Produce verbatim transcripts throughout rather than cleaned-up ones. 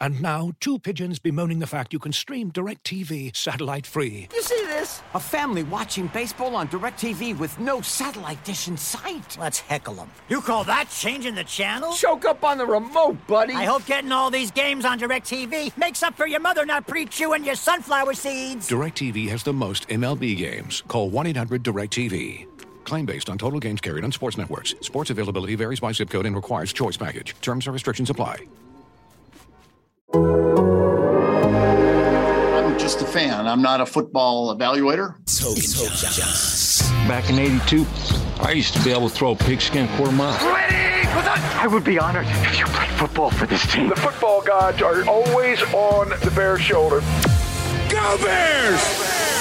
And now, two pigeons bemoaning the fact you can stream DirecTV satellite-free. You see this? A family watching baseball on DirecTV with no satellite dish in sight. Let's heckle them. You call that changing the channel? Choke up on the remote, buddy. I hope getting all these games on DirecTV makes up for your mother not pre-chewing your sunflower seeds. DirecTV has the most M L B games. Call one eight hundred direct T V. Claim based on total games carried on sports networks. Sports availability varies by zip code and requires choice package. Terms and restrictions apply. I'm just a fan. I'm not a football evaluator. It's Hogan Johns. Back in eighty-two, I used to be able to throw a pigskin quarter mile. Ready! I would be honored if you played football for this team. The football gods are always on the Bears' shoulder. Go Bears!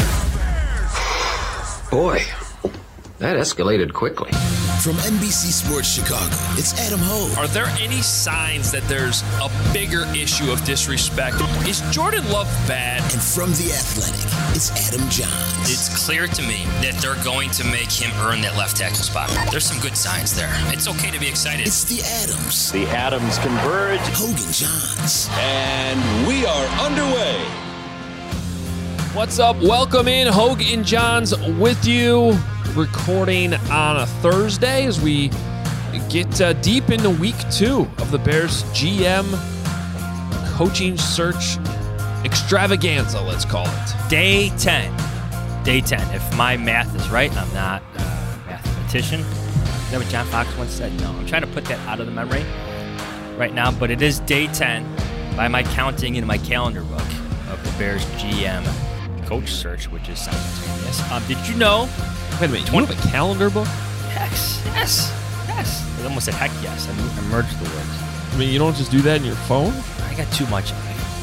Boy, that escalated quickly. From N B C Sports Chicago, it's Adam Hogue. Are there any signs that there's a bigger issue of disrespect? Is Jordan Love bad? And from The Athletic, it's Adam Johns. It's clear to me that they're going to make him earn that left tackle spot. There's some good signs there. It's okay to be excited. It's The Adams. The Adams converge. Hogan Johns. And we are underway. What's up? Welcome in. Hogue and Johns with you, recording on a Thursday as we get uh, deep into week two of the Bears G M coaching search extravaganza, let's call it. Day ten. Day ten. If my math is right, I'm not a mathematician. Is that what John Fox once said? No, I'm trying to put that out of the memory right now, but it is day ten by my counting in my calendar book of the Bears G M coach search, which is simultaneous. Um, did you know? Wait a minute, you have a calendar book? Yes, yes, yes. I almost said heck yes. I, I merged the words. I mean, you don't just do that in your phone? I got too much.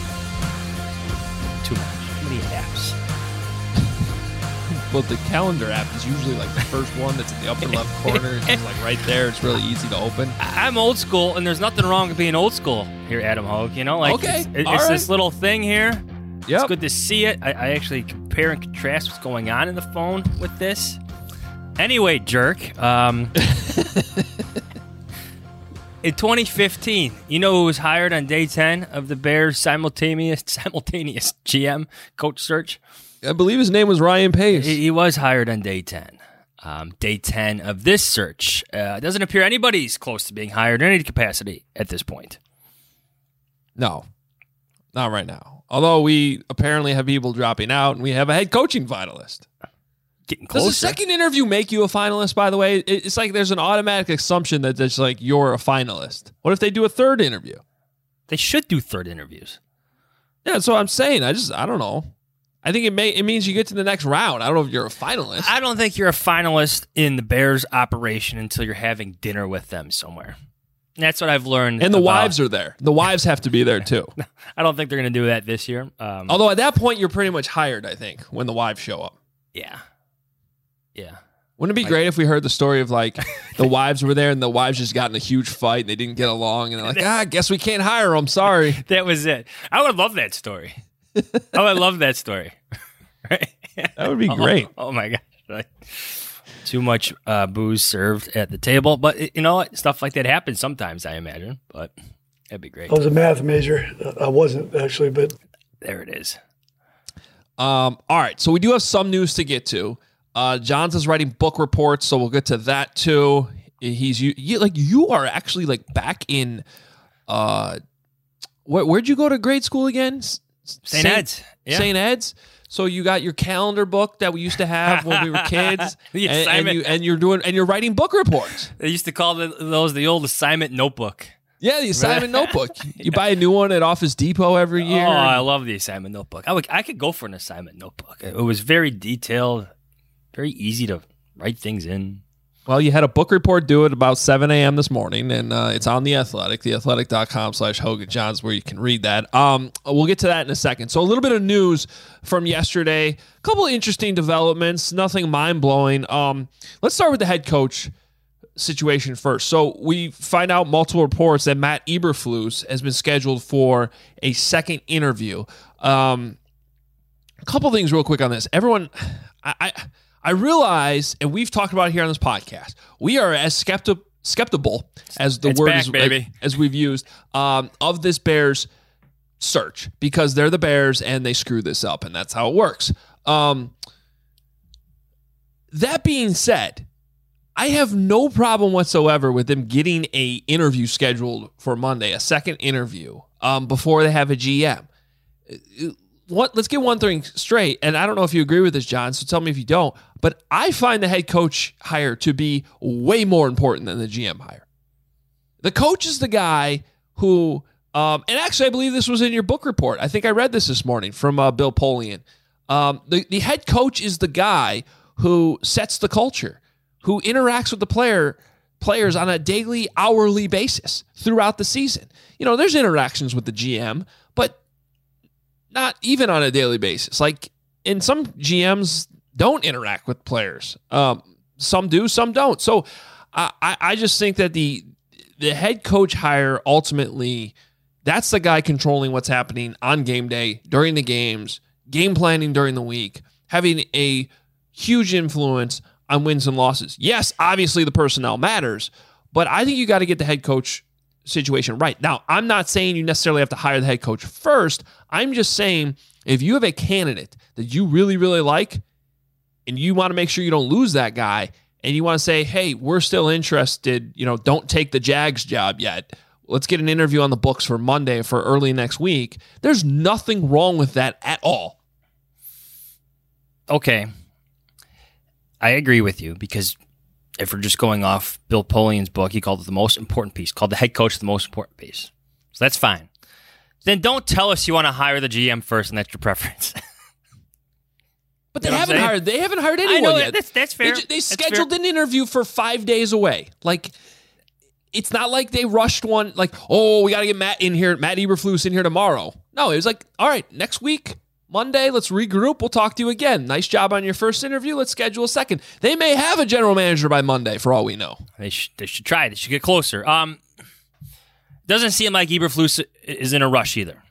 Too much. Too many apps. Well, the calendar app is usually like the first one that's in the upper left corner. It's just like right there. It's really easy to open. I'm old school, and there's nothing wrong with being old school here, Adam Hogue. You know, like okay, it's, it's right. this little thing here. Yep. It's good to see it. I, I actually compare and contrast what's going on in the phone with this. Anyway, jerk. Um, in twenty fifteen, you know who was hired on day ten of the Bears' simultaneous simultaneous G M coach search? I believe his name was Ryan Pace. He, he was hired on day ten. Um, day ten of this search. Uh, it doesn't appear anybody's close to being hired in any capacity at this point. No, not right now. Although we apparently have people dropping out, and we have a head coaching finalist. Getting closer. Does the second interview make you a finalist, by the way? It's like there's an automatic assumption that it's like you're a finalist. What if they do a third interview? They should do third interviews. Yeah, that's what I'm saying. I just, I don't know. I think it may it means you get to the next round. I don't know if you're a finalist. I don't think you're a finalist in the Bears operation until you're having dinner with them somewhere. That's what I've learned. And the about. wives are there. The wives have to be there, too. I don't think they're going to do that this year. Um, Although at that point, you're pretty much hired, I think, when the wives show up. Yeah. Yeah. Wouldn't it be like, great if we heard the story of, like, the wives were there and the wives just got in a huge fight and they didn't get along and they're like, ah, I guess we can't hire them. Sorry. That was it. I would love that story. I would love that story. Right? That would be great. Oh, oh my gosh. Right. Too much uh, booze served at the table. But, you know what? Stuff like that happens sometimes, I imagine. But that'd be great. I was a math major. I wasn't, actually, but. There it is. Um, all right. So we do have some news to get to. Uh, Johns is writing book reports, so we'll get to that, too. He's you, you like you are actually like back in. Uh, where, where'd you go to grade school again? Saint Ed's. Yeah. Saint Ed's. So you got your calendar book that we used to have when we were kids, the and, assignment. and, you, and you're doing and you're writing book reports. They used to call the, those the old assignment notebook. Yeah, the assignment notebook. You buy a new one at Office Depot every year. Oh, I love the assignment notebook. I would, I could go for an assignment notebook. It was very detailed, very easy to write things in. Well, you had a book report due at about seven a.m. this morning, and uh, it's on The Athletic, theathletic.com slash Hogan Johns, where you can read that. Um, we'll get to that in a second. So a little bit of news from yesterday. A couple of interesting developments, nothing mind-blowing. Um, let's start with the head coach situation first. So we find out multiple reports that Matt Eberflus has been scheduled for a second interview. Um, a couple things real quick on this. Everyone... I. I I realize, and we've talked about it here on this podcast, we are as skepti- skeptical as the it's word back, is, baby. as we've used um, of this Bears search because they're the Bears and they screw this up, and that's how it works. Um, that being said, I have no problem whatsoever with them getting a interview scheduled for Monday, a second interview, um, before they have a G M. What, let's get one thing straight, and I don't know if you agree with this, John, so tell me if you don't, but I find the head coach hire to be way more important than the G M hire. The coach is the guy who, um, and actually I believe this was in your book report. I think I read this this morning from uh, Bill Polian. Um, the, the head coach is the guy who sets the culture, who interacts with the player players on a daily, hourly basis throughout the season. You know, there's interactions with the G M, but not even on a daily basis. Like, and some G Ms don't interact with players. Um, some do, some don't. So I, I just think that the the head coach hire, ultimately, that's the guy controlling what's happening on game day, during the games, game planning during the week, having a huge influence on wins and losses. Yes, obviously the personnel matters, but I think you got to get the head coach situation right. Now, I'm not saying you necessarily have to hire the head coach first. I'm just saying if you have a candidate that you really, really like and you want to make sure you don't lose that guy and you want to say, hey, we're still interested, you know, don't take the Jags job yet. Let's get an interview on the books for Monday for early next week. There's nothing wrong with that at all. Okay. I agree with you because if we're just going off Bill Polian's book, he called it the most important piece, called the head coach the most important piece. So that's fine. Then don't tell us you want to hire the G M first and that's your preference. But they you know haven't hired. They haven't hired anyone I know, yet. That's, that's fair. They, they that's scheduled fair. an interview for five days away. Like, it's not like they rushed one. Like, oh, we got to get Matt in here. Matt Eberflus in here tomorrow. No, it was like, all right, next week, Monday, let's regroup. We'll talk to you again. Nice job on your first interview. Let's schedule a second. They may have a general manager by Monday, for all we know. They should. They should try. They should get closer. Um, doesn't seem like Eberflus is in a rush either.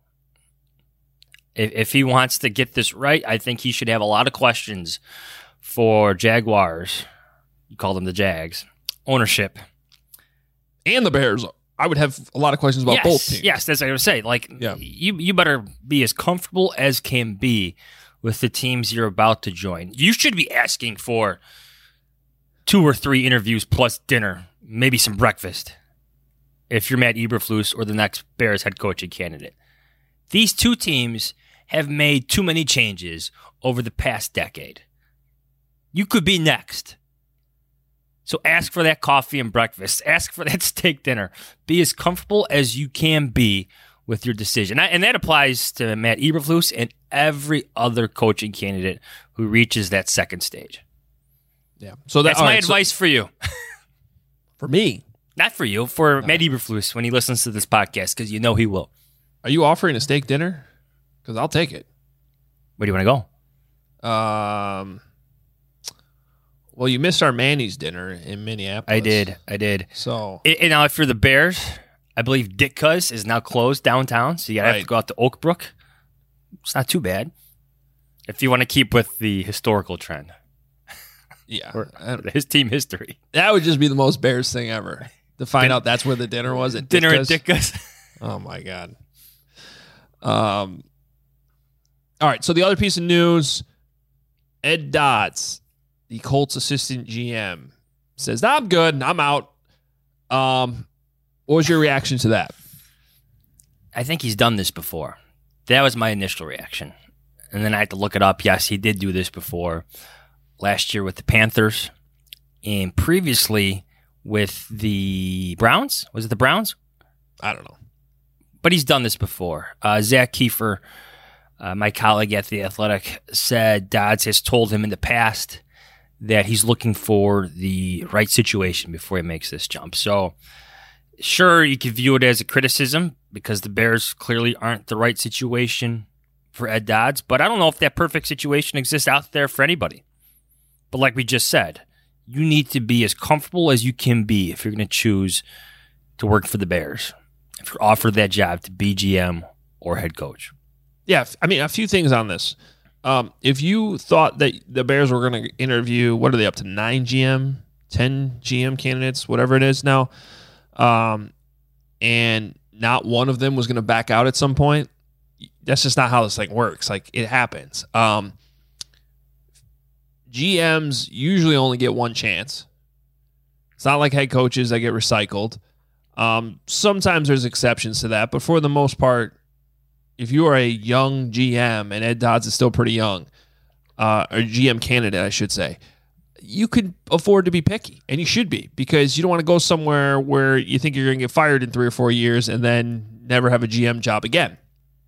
If, if he wants to get this right, I think he should have a lot of questions for Jaguars. You call them the Jags. Ownership. And the Bears. I would have a lot of questions about yes, both teams. Yes, that's what I would say. Like, yeah. you, you better be as comfortable as can be with the teams you're about to join. You should be asking for two or three interviews plus dinner, maybe some breakfast, if you're Matt Eberflus or the next Bears head coaching candidate. These two teams have made too many changes over the past decade. You could be next. So ask for that coffee and breakfast. Ask for that steak dinner. Be as comfortable as you can be with your decision. And that applies to Matt Eberflus and every other coaching candidate who reaches that second stage. Yeah. So that, that's my right, advice so, for you. For me? Not for you. For no. Matt Eberflus when he listens to this podcast, because you know he will. Are you offering a steak dinner? Because I'll take it. Where do you want to go? Um... Well, you missed our Manny's dinner in Minneapolis. I did. I did. So, and now if you're the Bears, I believe Ditka's is now closed downtown, so you gotta right. have to go out to Oak Brook. It's not too bad if you want to keep with the historical trend. Yeah, or his team history. That would just be the most Bears thing ever to find Din- out that's where the dinner was at dinner Ditka's. at Ditka's. Oh my god. Um. All right. So the other piece of news: Ed Dodds, the Colts assistant G M, says, I'm good. I'm out. Um, what was your reaction to that? I think he's done this before. That was my initial reaction. And then I had to look it up. Yes, he did do this before. Last year with the Panthers. And previously with the Browns. Was it the Browns? I don't know. But he's done this before. Uh, Zach Kiefer, uh, my colleague at The Athletic, said Dodds has told him in the past that he's looking for the right situation before he makes this jump. So, sure, you could view it as a criticism because the Bears clearly aren't the right situation for Ed Dodds, but I don't know if that perfect situation exists out there for anybody. But like we just said, you need to be as comfortable as you can be if you're going to choose to work for the Bears, if you're offered that job to be G M or head coach. Yeah, I mean, a few things on this. Um, if you thought that the Bears were going to interview, what are they up to, nine G M, ten G M candidates, whatever it is now, um, and not one of them was going to back out at some point. That's just not how this thing works. Like, it happens. Um, G Ms usually only get one chance. It's not like head coaches that get recycled. Um, sometimes there's exceptions to that, but for the most part, if you are a young G M, and Ed Dodds is still pretty young, uh, or G M candidate, I should say, you could afford to be picky, and you should be, because you don't want to go somewhere where you think you're going to get fired in three or four years and then never have a G M job again.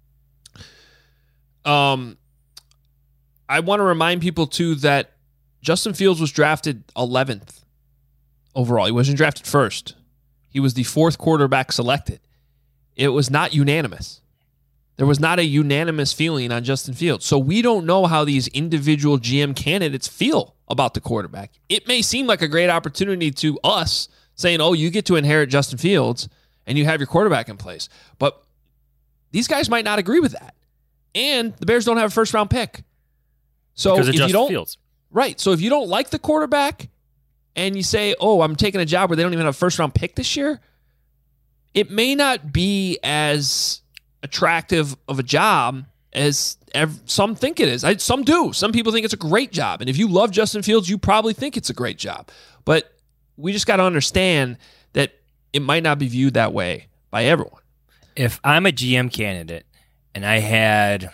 Um, I want to remind people, too, that Justin Fields was drafted eleventh overall. He wasn't drafted first. He was the fourth quarterback selected. It was not unanimous. There was not a unanimous feeling on Justin Fields. So we don't know how these individual G M candidates feel about the quarterback. It may seem like a great opportunity to us, saying, oh, you get to inherit Justin Fields and you have your quarterback in place. But these guys might not agree with that. And the Bears don't have a first-round pick. So because of if Justin you don't, Fields. Right. So if you don't like the quarterback and you say, oh, I'm taking a job where they don't even have a first-round pick this year, it may not be as attractive of a job as ev- some think it is. I, some do. Some people think it's a great job. And if you love Justin Fields, you probably think it's a great job. But we just got to understand that it might not be viewed that way by everyone. If I'm a G M candidate and I had,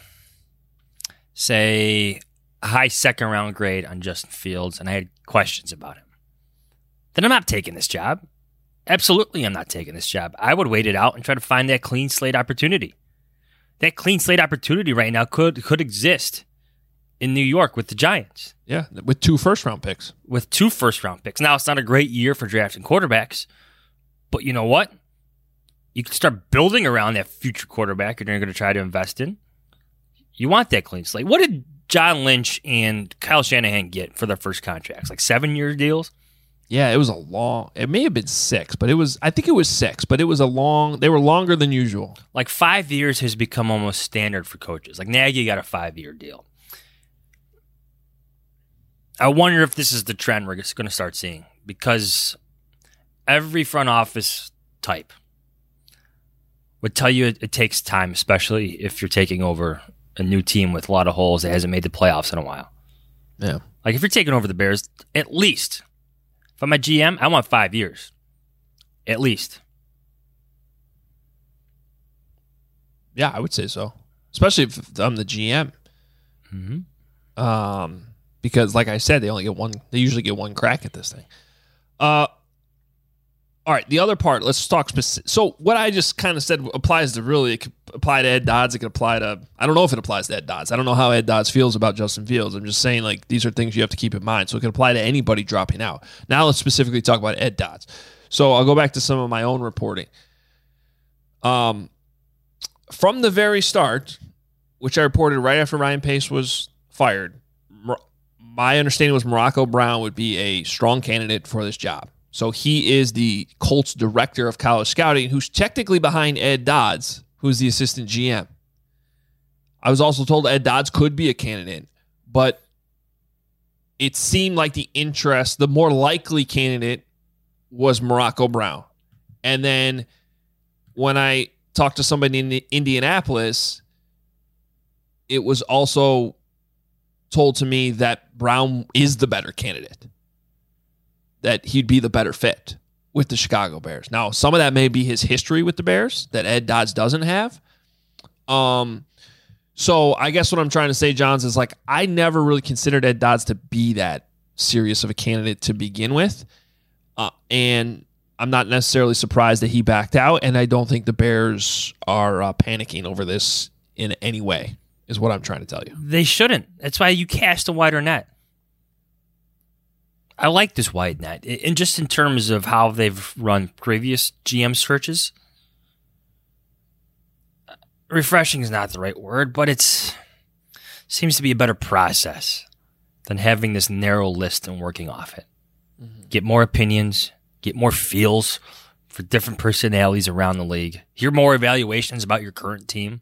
say, a high second round grade on Justin Fields and I had questions about him, then I'm not taking this job. Absolutely, I'm not taking this job. I would wait it out and try to find that clean slate opportunity. That clean slate opportunity right now could could exist in New York with the Giants. Yeah, with two first-round picks. With two first-round picks. Now, it's not a great year for drafting quarterbacks, but you know what? You can start building around that future quarterback you're going to try to invest in. You want that clean slate. What did John Lynch and Kyle Shanahan get for their first contracts? Like seven-year deals? Yeah, it was a long, it may have been six, but it was, I think it was six, but it was a long, they were longer than usual. Like five years has become almost standard for coaches. Like Nagy got a five-year deal. I wonder if this is the trend we're going to start seeing, because every front office type would tell you it, it takes time, especially if you're taking over a new team with a lot of holes that hasn't made the playoffs in a while. Yeah. Like if you're taking over the Bears, at least, if I'm a G M, I want five years. At least. Yeah, I would say so. Especially if I'm the G M. Mm-hmm. Um, because like I said, they only get one, they usually get one crack at this thing. Uh, All right, the other part, let's talk specific. So what I just kind of said applies to really, it could apply to Ed Dodds. It could apply to, I don't know if it applies to Ed Dodds. I don't know how Ed Dodds feels about Justin Fields. I'm just saying, like, these are things you have to keep in mind. So it could apply to anybody dropping out. Now let's specifically talk about Ed Dodds. So I'll go back to some of my own reporting. Um, from the very start, which I reported right after Ryan Pace was fired, my understanding was Morocco Brown would be a strong candidate for this job. So he is the Colts director of college scouting, who's technically behind Ed Dodds, who's the assistant G M. I was also told Ed Dodds could be a candidate, but it seemed like the interest, the more likely candidate was Morocco Brown. And then when I talked to somebody in Indianapolis, it was also told to me that Brown is the better candidate, that he'd be the better fit with the Chicago Bears. Now, some of that may be his history with the Bears that Ed Dodds doesn't have. Um, so I guess what I'm trying to say, Johns, is like I never really considered Ed Dodds to be that serious of a candidate to begin with. Uh, and I'm not necessarily surprised that he backed out, and I don't think the Bears are uh, panicking over this in any way, is what I'm trying to tell you. They shouldn't. That's why you cast a wider net. I like this wide net. And just in terms of how they've run previous G M searches, refreshing is not the right word, but it's seems to be a better process than having this narrow list and working off it. Mm-hmm. Get more opinions, get more feels for different personalities around the league, hear more evaluations about your current team.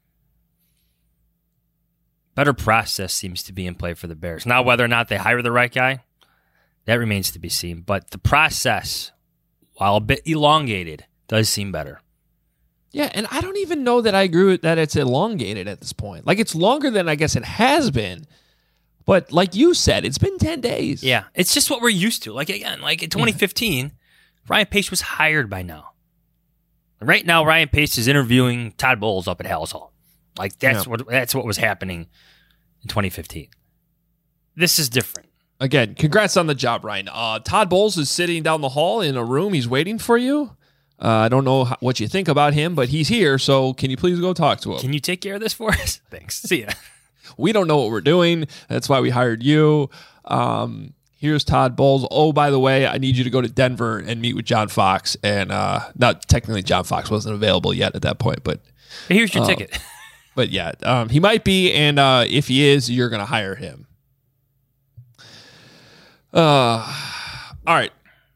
Better process seems to be in play for the Bears. Now, whether or not they hire the right guy, that remains to be seen. But the process, while a bit elongated, does seem better. Yeah, and I don't even know that I agree with that it's elongated at this point. Like, it's longer than I guess it has been. But like you said, it's been ten days. Yeah, it's just what we're used to. Like, again, like in twenty fifteen, yeah. Ryan Pace was hired by now. Right now, Ryan Pace is interviewing Todd Bowles up at Hallis Hall. Like, that's yeah. what that's what was happening in twenty fifteen. This is different. Again, congrats on the job, Ryan. Uh, Todd Bowles is sitting down the hall in a room. He's waiting for you. Uh, I don't know how, what you think about him, but he's here, so can you please go talk to him? Can you take care of this for us? Thanks. See ya. We don't know what we're doing. That's why we hired you. Um, here's Todd Bowles. Oh, by the way, I need you to go to Denver and meet with John Fox. And uh, not technically, John Fox wasn't available yet at that point, but here's your uh, ticket. But yeah, um, he might be, and uh, if he is, you're going to hire him. Uh, all right.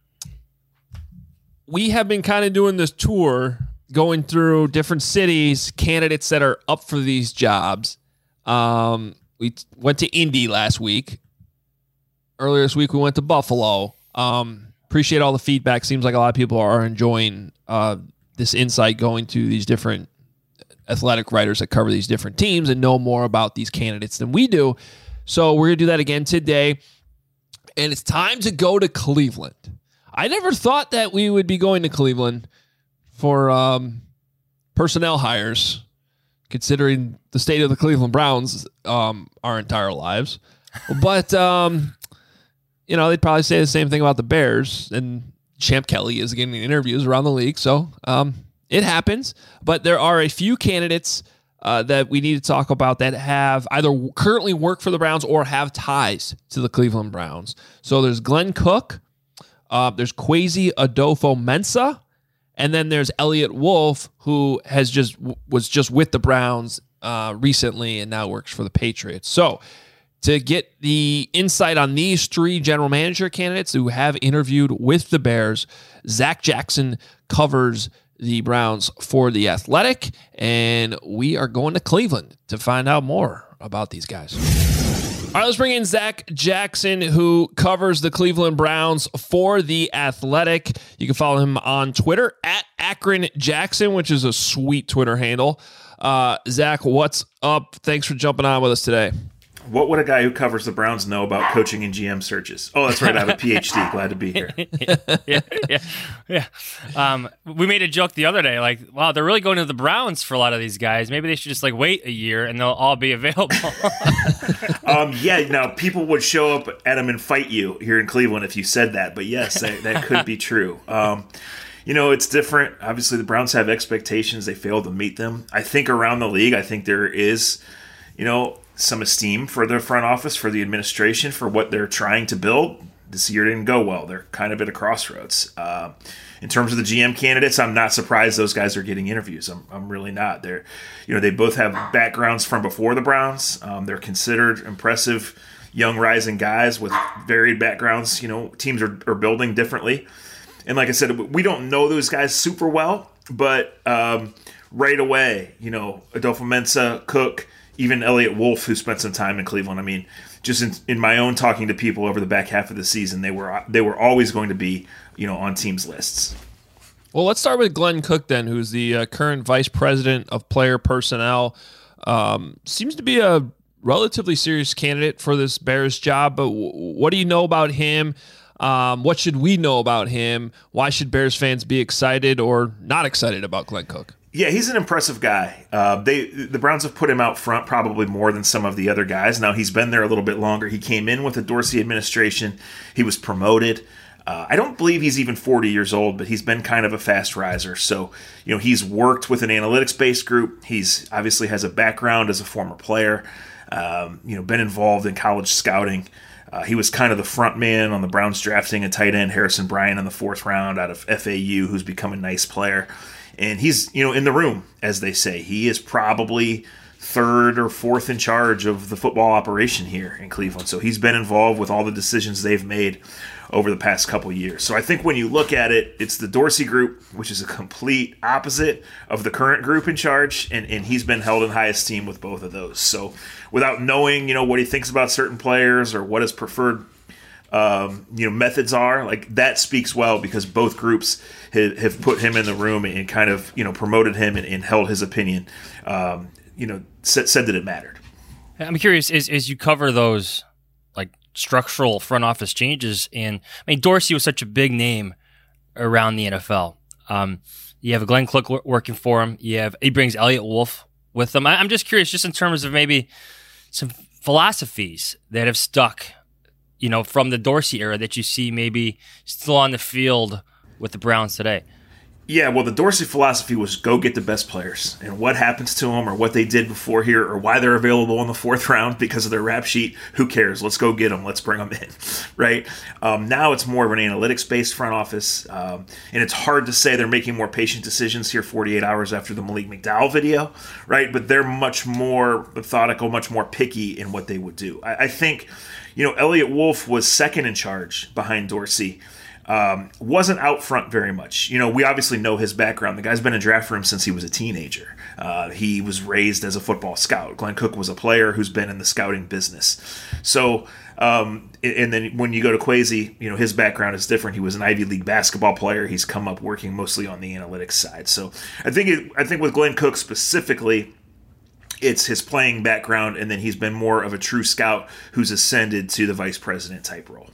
We have been kind of doing this tour, going through different cities, candidates that are up for these jobs. Um, we t- went to Indy last week. Earlier this week, we went to Buffalo. Um, appreciate all the feedback. Seems like a lot of people are enjoying uh, this insight, going to these different athletic writers that cover these different teams and know more about these candidates than we do. So we're going to do that again today. And it's time to go to Cleveland. I never thought that we would be going to Cleveland for um, personnel hires, considering the state of the Cleveland Browns um, our entire lives. But, um, you know, they'd probably say the same thing about the Bears. And Champ Kelly is getting interviews around the league. So um, it happens. But there are a few candidates uh, that we need to talk about that have either currently work for the Browns or have ties to the Cleveland Browns. So there's Glenn Cook. Uh, there's Kwesi Adofo-Mensah. And then there's Elliott Wolf, who has just was just with the Browns uh, recently and now works for the Patriots. So to get the insight on these three general manager candidates who have interviewed with the Bears, Zach Jackson covers the Browns for The Athletic, and we are going to Cleveland to find out more about these guys. All right, let's bring in Zach Jackson, who covers the Cleveland Browns for The Athletic. You can follow him on Twitter at Akron Jackson, which is a sweet Twitter handle. Uh, Zach, what's up? Thanks for jumping on with us today. What would a guy who covers the Browns know about coaching and G M searches? Oh, that's right. I have a P H D. Glad to be here. yeah, yeah, yeah. Um, we made a joke the other day, like, wow, they're really going to the Browns for a lot of these guys. Maybe they should just like wait a year and they'll all be available. um, yeah, now people would show up at them and fight you here in Cleveland if you said that. But yes, that, that could be true. Um, you know, it's different. Obviously, the Browns have expectations. They failed to meet them. I think around the league, I think there is, you know, some esteem for their front office, for the administration, for what they're trying to build. This year didn't go well. They're kind of at a crossroads. Uh, in terms of the G M candidates, I'm not surprised those guys are getting interviews. I'm, I'm really not. They're, you know, they both have backgrounds from before the Browns. Um, they're considered impressive young rising guys with varied backgrounds. You know, teams are, are building differently. And like I said, we don't know those guys super well, but um, right away, you know, Adofo-Mensah, Cook, even Elliott Wolf, who spent some time in Cleveland. I mean, just in, in my own talking to people over the back half of the season, they were they were always going to be, you know, on teams' lists. Well, let's start with Glenn Cook then, who's the uh, current vice president of player personnel. Um, seems to be a relatively serious candidate for this Bears job, but w- what do you know about him? Um, what should we know about him? Why should Bears fans be excited or not excited about Glenn Cook? Yeah, he's an impressive guy. Uh, they the Browns have put him out front probably more than some of the other guys. Now, he's been there a little bit longer. He came in with the Dorsey administration. He was promoted. Uh, I don't believe he's even forty years old, but he's been kind of a fast riser. So, you know, he's worked with an analytics-based group. He's obviously has a background as a former player, um, you know, been involved in college scouting. Uh, he was kind of the front man on the Browns drafting a tight end, Harrison Bryant, in the fourth round out of F A U, who's become a nice player. And he's, you know, in the room, as they say. He is probably third or fourth in charge of the football operation here in Cleveland. So he's been involved with all the decisions they've made over the past couple of years. So I think when you look at it, it's the Dorsey group, which is a complete opposite of the current group in charge, and, and he's been held in high esteem with both of those. So without knowing, you know, what he thinks about certain players or what his preferred um, you know, methods are, like that speaks well because both groups have, have put him in the room and kind of, you know, promoted him and, and held his opinion, um, you know, said, said that it mattered. I'm curious, as, as you cover those like structural front office changes, and I mean, Dorsey was such a big name around the N F L. Um, you have Glenn Cook working for him. You have, he brings Elliott Wolf with him. I, I'm just curious, just in terms of maybe some philosophies that have stuck, you know, from the Dorsey era that you see maybe still on the field with the Browns today. Yeah, well, the Dorsey philosophy was go get the best players, and what happens to them or what they did before here or why they're available in the fourth round because of their rap sheet, who cares? Let's go get them. Let's bring them in, right? Um, now it's more of an analytics-based front office, um, and it's hard to say they're making more patient decisions here forty-eight hours after the Malik McDowell video, right? But they're much more methodical, much more picky in what they would do. I, I think, you know, Elliott Wolf was second in charge behind Dorsey. Um, wasn't out front very much. You know, we obviously know his background. The guy's been in draft rooms since he was a teenager. Uh, he was raised as a football scout. Glenn Cook was a player who's been in the scouting business. So, um, and then when you go to Kwesi, you know, his background is different. He was an Ivy League basketball player. He's come up working mostly on the analytics side. So I think it, I think with Glenn Cook specifically, it's his playing background, and then he's been more of a true scout who's ascended to the vice president type role.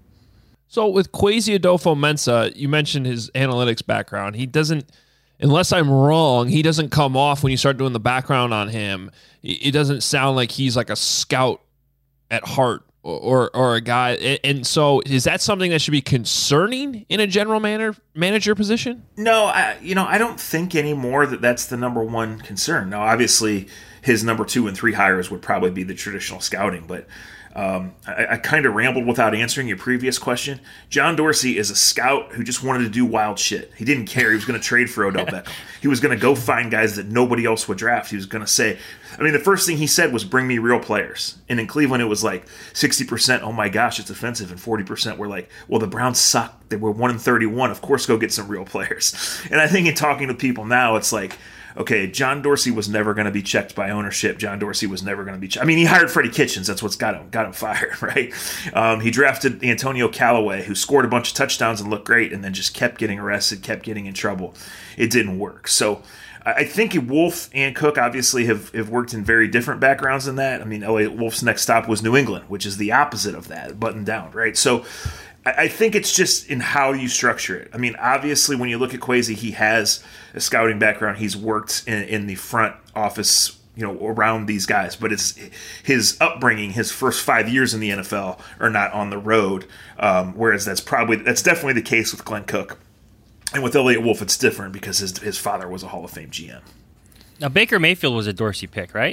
So with Kwesi Adofo-Mensah, you mentioned his analytics background. He doesn't, unless I'm wrong, he doesn't come off when you start doing the background on him. It doesn't sound like he's like a scout at heart or or a guy. And so is that something that should be concerning in a general manager manager position? No, I, you know, I don't think anymore that that's the number one concern. Now, obviously, his number two and three hires would probably be the traditional scouting, but Um, I, I kind of rambled without answering your previous question. John Dorsey is a scout who just wanted to do wild shit. He didn't care. He was going to trade for Odell Beckham. He was going to go find guys that nobody else would draft. He was going to say, I mean, the first thing he said was, bring me real players. And in Cleveland, it was like sixty percent, oh my gosh, it's offensive. And forty percent were like, well, the Browns suck. They were one and thirty-one. Of course, go get some real players. And I think in talking to people now, it's like, okay, John Dorsey was never going to be checked by ownership. John Dorsey was never going to be checked. I mean, he hired Freddie Kitchens. That's what's got him got him fired, right? Um, he drafted Antonio Callaway, who scored a bunch of touchdowns and looked great, and then just kept getting arrested, kept getting in trouble. It didn't work. So I think Wolf and Cook obviously have, have worked in very different backgrounds than that. I mean, Elliott Wolf's next stop was New England, which is the opposite of that, button down, right? So I think it's just in how you structure it. I mean, obviously, when you look at Kwesi, he has a scouting background. He's worked in, in the front office, you know, around these guys. But it's his upbringing, his first five years in the N F L are not on the road. Um, whereas that's probably that's definitely the case with Glenn Cook, and with Elliott Wolf, it's different because his his father was a Hall of Fame G M. Now, Baker Mayfield was a Dorsey pick, right?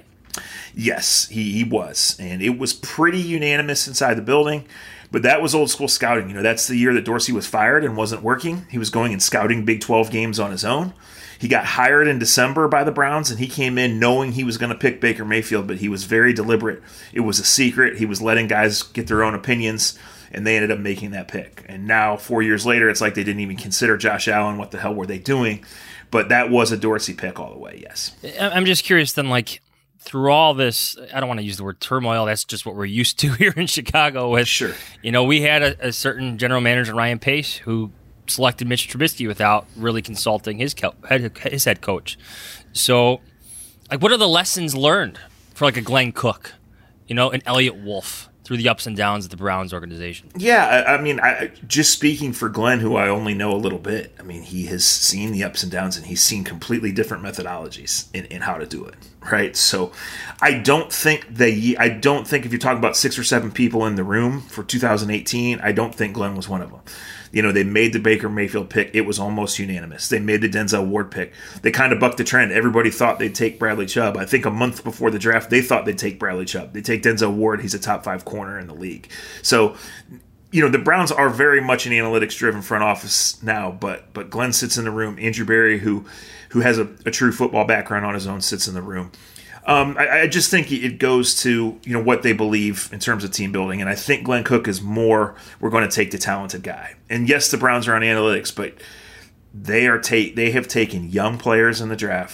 Yes, he, he was, and it was pretty unanimous inside the building. But that was old school scouting. You know, that's the year that Dorsey was fired and wasn't working. He was going and scouting Big twelve games on his own. He got hired in December by the Browns, and he came in knowing he was going to pick Baker Mayfield, but he was very deliberate. It was a secret. He was letting guys get their own opinions, and they ended up making that pick. And now, four years later, it's like they didn't even consider Josh Allen. What the hell were they doing? But that was a Dorsey pick all the way, yes. I'm just curious then, like, through all this, I don't want to use the word turmoil. That's just what we're used to here in Chicago. With, sure. You know, we had a, a certain general manager, Ryan Pace, who selected Mitch Trubisky without really consulting his co- his head coach. So, like, what are the lessons learned for like a Glenn Cook, you know, an Elliott Wolf through the ups and downs of the Browns organization? Yeah, I, I mean, I, just speaking for Glenn, who I only know a little bit, I mean, he has seen the ups and downs, and he's seen completely different methodologies in, in how to do it, right? So I don't think they, I don't think if you talk about six or seven people in the room for two thousand eighteen, I don't think Glenn was one of them. You know, they made the Baker Mayfield pick. It was almost unanimous. They made the Denzel Ward pick. They kind of bucked the trend. Everybody thought they'd take Bradley Chubb. I think a month before the draft, they thought they'd take Bradley Chubb. They take Denzel Ward. He's a top five corner in the league. So, you know, the Browns are very much an analytics-driven front office now, but but Glenn sits in the room. Andrew Berry, who who has a, a true football background on his own, sits in the room. Um, I, I just think it goes to, you know, what they believe in terms of team building, and I think Glenn Cook is more, we're going to take the talented guy. And yes, the Browns are on analytics, but they are ta- they have taken young players in the draft.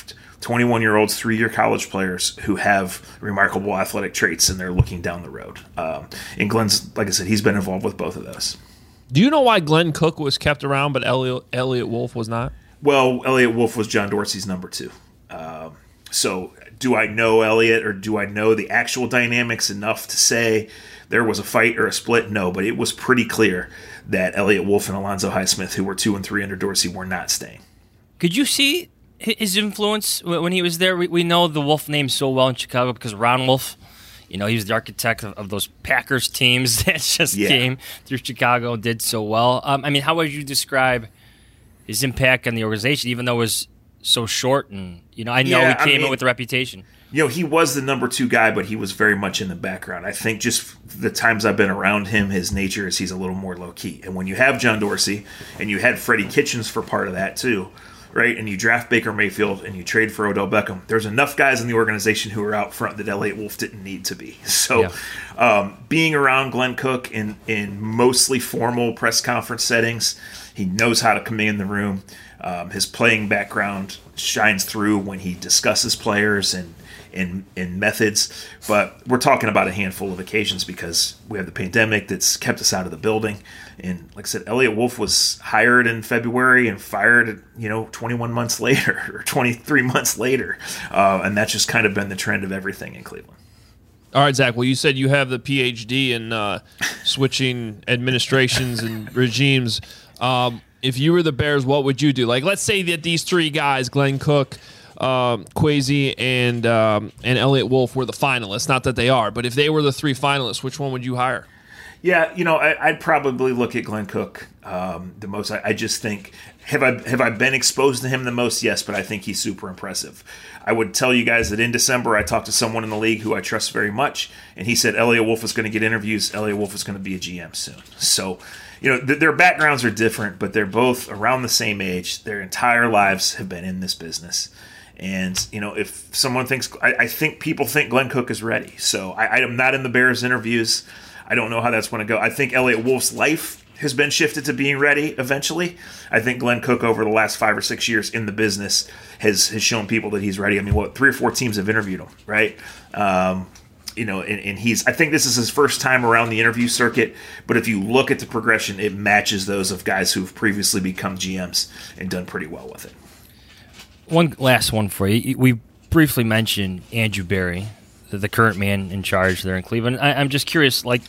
twenty-one-year-olds, three-year college players who have remarkable athletic traits, and they're looking down the road. Um, and Glenn's, like I said, he's been involved with both of those. Do you know why Glenn Cook was kept around, but Elliot, Elliot Wolf was not? Well, Elliot Wolf was John Dorsey's number two. Um, so do I know Elliot, or do I know the actual dynamics enough to say there was a fight or a split? No, but it was pretty clear that Elliot Wolf and Alonzo Highsmith, who were two and three under Dorsey, were not staying. Could you see his influence when he was there? We, we know the Wolf name so well in Chicago because Ron Wolf, you know, he was the architect of, of those Packers teams that just yeah. came through Chicago and did so well. Um, I mean, how would you describe his impact on the organization, even though it was so short? And, you know, I know yeah, he came I mean, in with a reputation. You know, he was the number two guy, but he was very much in the background. I think just the times I've been around him, his nature is he's a little more low-key. And when you have John Dorsey, and you had Freddie Kitchens for part of that too, right, and you draft Baker Mayfield and you trade for Odell Beckham, there's enough guys in the organization who are out front that Elliot Wolf didn't need to be. So yeah. um, being around Glenn Cook in, in mostly formal press conference settings, he knows how to command the room. Um, his playing background shines through when he discusses players and in in methods, but we're talking about a handful of occasions because we have the pandemic that's kept us out of the building. And like I said, Elliot Wolf was hired in February and fired, you know, twenty-one months later or twenty-three months later. Uh, and that's just kind of been the trend of everything in Cleveland. All right, Zach. Well, you said you have the P H D in uh, switching administrations and regimes. Um, if you were the Bears, what would you do? Like, let's say that these three guys, Glenn Cook, Um, Kwesi and um, and Elliot Wolf were the finalists. Not that they are, but if they were the three finalists, which one would you hire? Yeah, you know, I, I'd probably look at Glenn Cook um, the most. I, I just think have I have I been exposed to him the most? Yes, but I think he's super impressive. I would tell you guys that in December I talked to someone in the league who I trust very much, and he said Elliot Wolf is going to get interviews. Elliot Wolf is going to be a G M soon. So, you know, th- their backgrounds are different, but they're both around the same age. Their entire lives have been in this business. And, you know, if someone thinks, I, I think people think Glenn Cook is ready. So I, I am not in the Bears interviews. I don't know how that's going to go. I think Elliot Wolf's life has been shifted to being ready eventually. I think Glenn Cook over the last five or six years in the business has, has shown people that he's ready. I mean, what, three or four teams have interviewed him, right? Um, you know, and, and he's, I think this is his first time around the interview circuit. But if you look at the progression, it matches those of guys who've previously become G Ms and done pretty well with it. One last one for you. We briefly mentioned Andrew Berry, the current man in charge there in Cleveland. I, I'm just curious, like,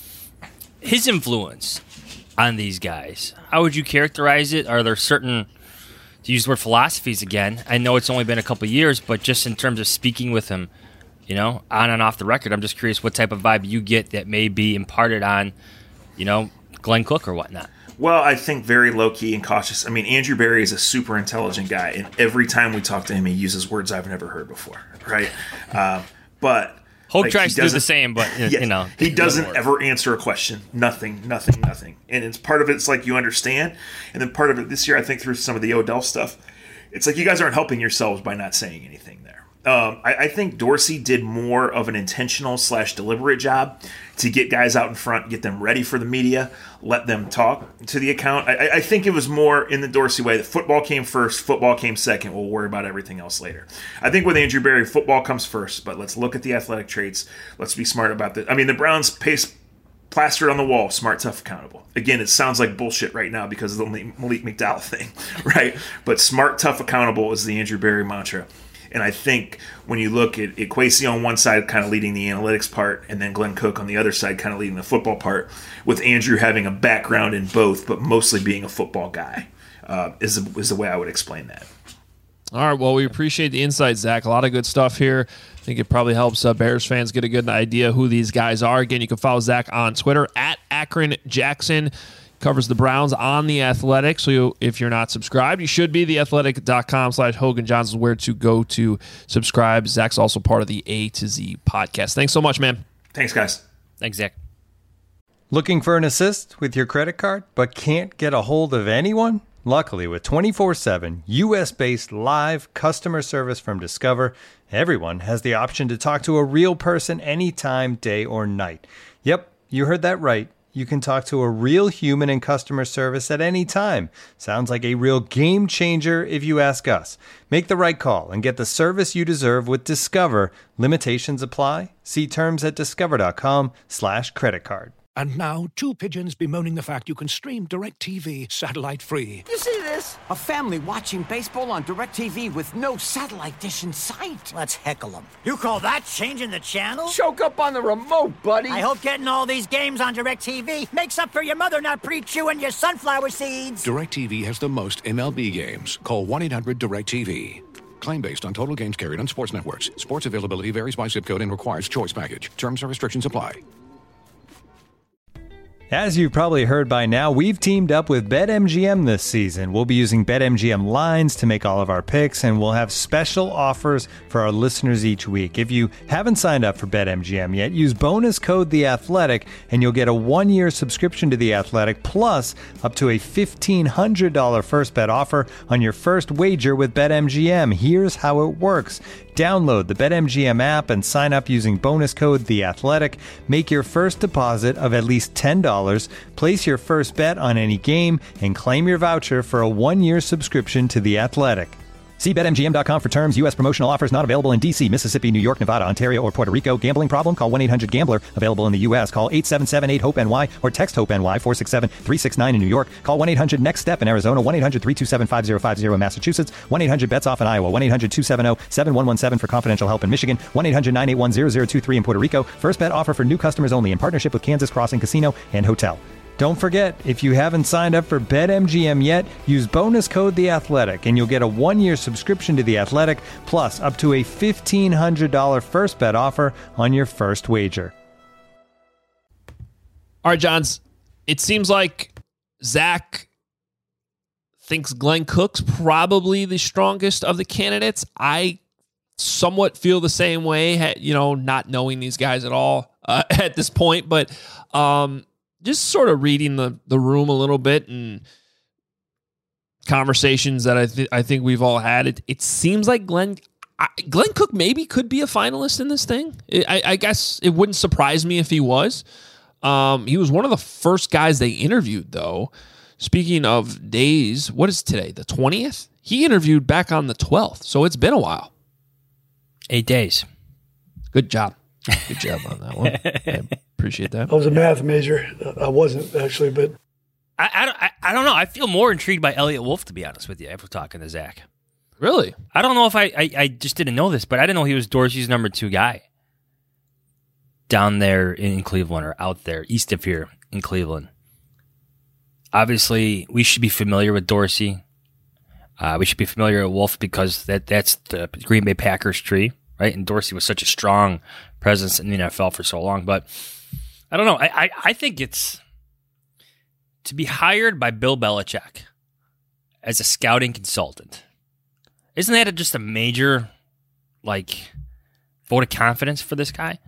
his influence on these guys. How would you characterize it? Are there certain, to use the word philosophies again, I know it's only been a couple of years, but just in terms of speaking with him, you know, on and off the record, I'm just curious what type of vibe you get that may be imparted on, you know, Glenn Cook or whatnot. Well, I think very low-key and cautious. I mean, Andrew Berry is a super intelligent guy, and every time we talk to him, he uses words I've never heard before, right? Um, but Hope like, tries to do the same, but, you yeah, know. He doesn't ever answer a question. Nothing, nothing, nothing. And it's part of it's like you understand, and then part of it this year, I think through some of the Odell stuff, it's like you guys aren't helping yourselves by not saying anything there. Um, I, I think Dorsey did more of an intentional slash deliberate job to get guys out in front, get them ready for the media, let them talk to the account. I, I think it was more in the Dorsey way that football came first, football came second. We'll worry about everything else later. I think with Andrew Berry, football comes first, but let's look at the athletic traits. Let's be smart about this. I mean, the Browns pace plastered on the wall, smart, tough, accountable. Again, it sounds like bullshit right now because of the Malik McDowell thing, right? But smart, tough, accountable is the Andrew Berry mantra. And I think when you look at, at Kwesi on one side kind of leading the analytics part and then Glenn Cook on the other side kind of leading the football part, with Andrew having a background in both but mostly being a football guy, uh, is, the, is the way I would explain that. All right, well, we appreciate the insight, Zach. A lot of good stuff here. I think it probably helps uh, Bears fans get a good idea who these guys are. Again, you can follow Zach on Twitter, at Akron Jackson. Covers the Browns on The Athletic. So you, if you're not subscribed, you should be. theathletic.com slash Hogan Johns is where to go to subscribe. Zach's also part of the A to Z podcast. Thanks so much, man. Thanks, guys. Thanks, Zach. Looking for an assist with your credit card but can't get a hold of anyone? Luckily, with twenty-four seven U S-based live customer service from Discover, everyone has the option to talk to a real person anytime, day or night. Yep, you heard that right. you can talk to a real human in customer service at any time. Sounds like a real game changer if you ask us. Make the right call and get the service you deserve with Discover. Limitations apply. See terms at discover.com slash credit card. And now, two pigeons bemoaning the fact you can stream DirecTV satellite-free. You see this? A family watching baseball on DirecTV with no satellite dish in sight. Let's heckle them. You call that changing the channel? Choke up on the remote, buddy. I hope getting all these games on DirecTV makes up for your mother not pre-chewing your sunflower seeds. DirecTV has the most M L B games. Call one eight hundred direct T V. Claim based on total games carried on sports networks. Sports availability varies by zip code and requires choice package. Terms and restrictions apply. As you've probably heard by now, we've teamed up with BetMGM this season. We'll be using BetMGM lines to make all of our picks, and we'll have special offers for our listeners each week. If you haven't signed up for BetMGM yet, use bonus code The Athletic, and you'll get a one-year subscription to The Athletic, plus up to a fifteen hundred dollars first bet offer on your first wager with BetMGM. Here's how it works. Download the BetMGM app and sign up using bonus code The Athletic. Make your first deposit of at least ten dollars. Place your first bet on any game and claim your voucher for a one-year subscription to The Athletic. See Bet M G M dot com for terms. U S promotional offers not available in D C, Mississippi, New York, Nevada, Ontario, or Puerto Rico. Gambling problem? Call one eight hundred gambler. Available in the U S. Call eight seven seven eight hope N Y or text HOPE-NY four six seven three six nine in New York. Call one eight hundred next step in Arizona. one eight hundred three two seven five zero five zero in Massachusetts. one eight hundred bets off in Iowa. one eight hundred two seven zero seven one one seven for confidential help in Michigan. one eight hundred nine eight one zero zero two three in Puerto Rico. First bet offer for new customers only in partnership with Kansas Crossing Casino and Hotel. Don't forget, if you haven't signed up for BetMGM yet, use bonus code The Athletic, and you'll get a one-year subscription to The Athletic, plus up to a fifteen hundred dollars first bet offer on your first wager. All right, Johns, it seems like Zach thinks Glenn Cook's probably the strongest of the candidates. I somewhat feel the same way, you know, not knowing these guys at all uh, at this point, but um, just sort of reading the, the room a little bit and conversations that I, th- I think we've all had. It, it seems like Glenn I, Glenn Cook maybe could be a finalist in this thing. I, I guess it wouldn't surprise me if he was. Um, he was one of the first guys they interviewed, though. Speaking of days, what is today? The twentieth? He interviewed back on the twelfth, so it's been a while. Eight days. Good job. Good job on that one. I appreciate that. I was a math major. I wasn't, actually, but... I, I, don't, I, I don't know. I feel more intrigued by Elliot Wolf, to be honest with you, if we're talking to Zach. Really? I don't know if I, I... I just didn't know this, but I didn't know he was Dorsey's number two guy. Down there in Cleveland, or out there, east of here in Cleveland. Obviously, we should be familiar with Dorsey. Uh, we should be familiar with Wolf because that that's the Green Bay Packers tree, right? And Dorsey was such a strong presence in the N F L for so long. But I don't know. I, I, I think it's to be hired by Bill Belichick as a scouting consultant. Isn't that just a major, like, vote of confidence for this guy?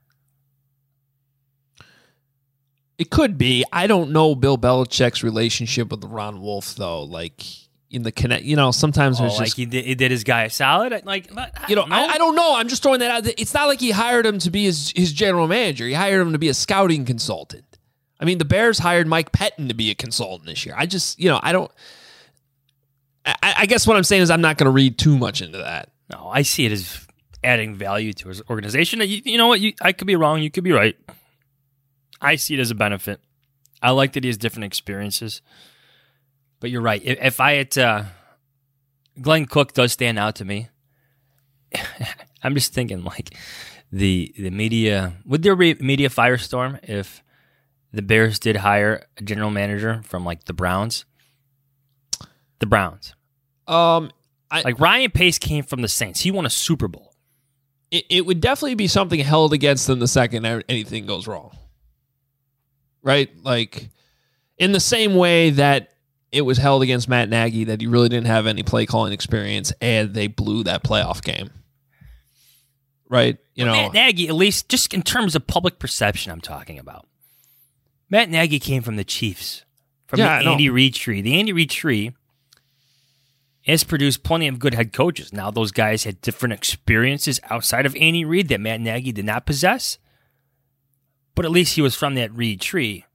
It could be. I don't know Bill Belichick's relationship with Ron Wolf, though. Like, in the connect, you know, sometimes oh, there's like just... he did, he did his guy a solid? Like, I you know, know. I, I don't know. I'm just throwing that out. It's not like he hired him to be his, his general manager. He hired him to be a scouting consultant. I mean, the Bears hired Mike Pettin to be a consultant this year. I just, you know, I don't... I, I guess what I'm saying is I'm not going to read too much into that. No, I see it as adding value to his organization. You, you know what? You, I could be wrong. You could be right. I see it as a benefit. I like that he has different experiences. But you're right. If, if I had to... Glenn Cook does stand out to me. I'm just thinking, like, the the media... Would there be a media firestorm if the Bears did hire a general manager from, like, the Browns? The Browns. Um, I, Like, Ryan Pace came from the Saints. He won a Super Bowl. It, it would definitely be something held against them the second anything goes wrong. Right? Like, in the same way that it was held against Matt Nagy that he really didn't have any play calling experience and they blew that playoff game. Right? You well, know, Matt Nagy, at least just in terms of public perception, I'm talking about. Matt Nagy came from the Chiefs, from Yeah, the I Andy know. Reid tree. The Andy Reid tree has produced plenty of good head coaches. Now, those guys had different experiences outside of Andy Reid that Matt Nagy did not possess. But at least he was from that Reid tree.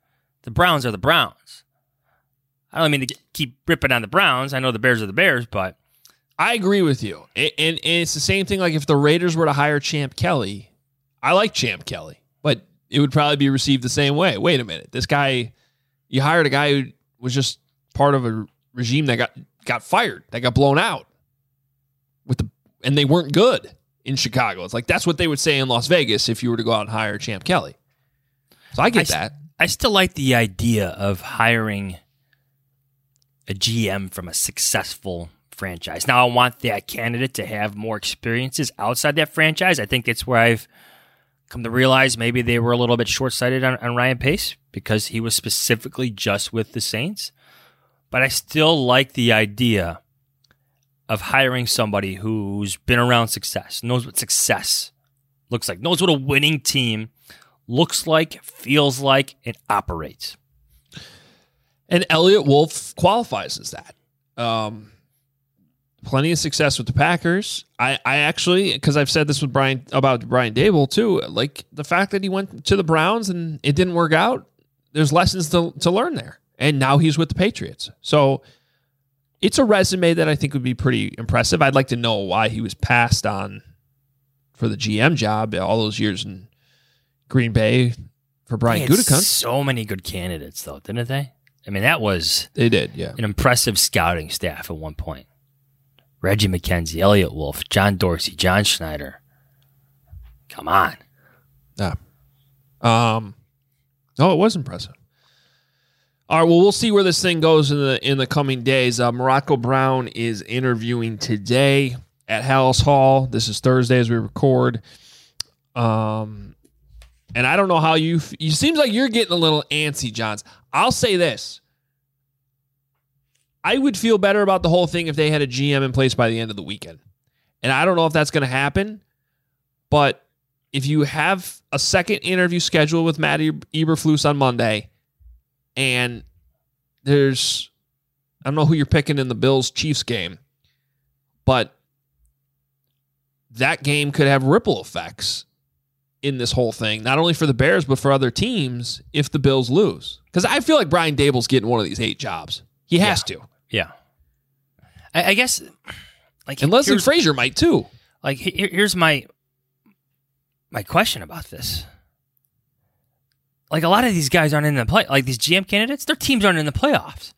The Browns are the Browns. I don't mean to get, keep ripping on the Browns. I know the Bears are the Bears, but I agree with you. And, and, and it's the same thing like if the Raiders were to hire Champ Kelly. I like Champ Kelly, but it would probably be received the same way. Wait a minute. This guy, you hired a guy who was just part of a regime that got, got fired, that got blown out with the, and they weren't good in Chicago. It's like, that's what they would say in Las Vegas if you were to go out and hire Champ Kelly. So I get I, that. I still like the idea of hiring a G M from a successful franchise. Now, I want that candidate to have more experiences outside that franchise. I think that's where I've come to realize maybe they were a little bit short-sighted on, on Ryan Pace because he was specifically just with the Saints. But I still like the idea of hiring somebody who's been around success, knows what success looks like, knows what a winning team looks like, feels like, and operates. And Elliott Wolf qualifies as that. Um, plenty of success with the Packers. I, I actually, because I've said this with Brian about Brian Daboll too, like the fact that he went to the Browns and it didn't work out, there's lessons to, to learn there. And now he's with the Patriots. So it's a resume that I think would be pretty impressive. I'd like to know why he was passed on for the G M job all those years in Green Bay for Brian Gutekunst. So many good candidates, though, didn't they? I mean, that was they did, yeah, an impressive scouting staff at one point. Reggie McKenzie, Elliott Wolf, John Dorsey, John Schneider. Come on. Yeah. Um. No, it was impressive. All right, well, we'll see where this thing goes in the in the coming days. Uh, Morocco Brown is interviewing today at Hallis Hall. This is Thursday as we record. Um, and I don't know how you. F- you seems like you're getting a little antsy, Johns. I'll say this: I would feel better about the whole thing if they had a G M in place by the end of the weekend. And I don't know if that's going to happen, but if you have a second interview scheduled with Matt Eberflus on Monday. And there's, I don't know who you're picking in the Bills-Chiefs game, but that game could have ripple effects in this whole thing, not only for the Bears, but for other teams if the Bills lose. Because I feel like Brian Daboll's getting one of these eight jobs. He has yeah. to. Yeah. I, I guess, like, and Leslie Frazier might too. Like, here, here's my my question about this. Like, a lot of these guys aren't in the play. Like, these G M candidates, their teams aren't in the playoffs.